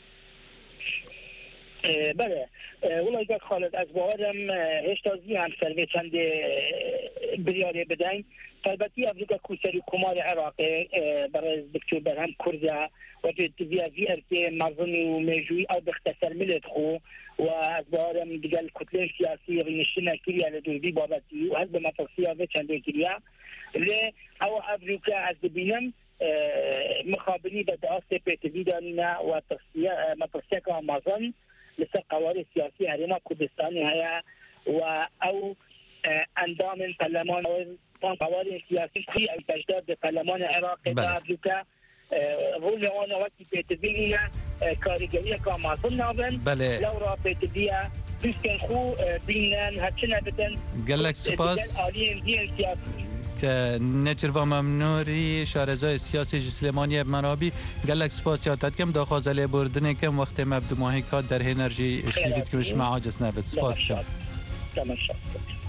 [SPEAKER 12] بله والله اگر خالد از باورم هشتازی هم سروی چند بریاره بدن البته افریقا کوسری کمال عراق برای دکتر برهم کرده و تدویزی ارکی مظنی و میجوی او بختصر ملت خو و از باورم دیگر کتله سیاسی رینشتنا کریه لدوزی بابتی و از به مطرسیه و چنده کریه لی او افریقا از ببینم مخابنی به دعاست پیتوی دانینا و مطرسیه که مظن مثل قواري سياسية هرما كردستاني هيا او اندام برلمان قواري سياسي في التجديد برلمان العراق دابلوكا رول آن وقتی پیتبیه کارگری که مازن نابن
[SPEAKER 11] بله
[SPEAKER 12] لورا پیتبیه دوستن خو بینن هرچی نبتن
[SPEAKER 11] گلک سپاس که نچروا ممنوری شارزای سیاسی سلیمانی منابی گلک سپاس یادت کم داخل بردن کم وقت مبدو ماهی کات در انرژی اشلیت کمش معاجز نبت سپاس کم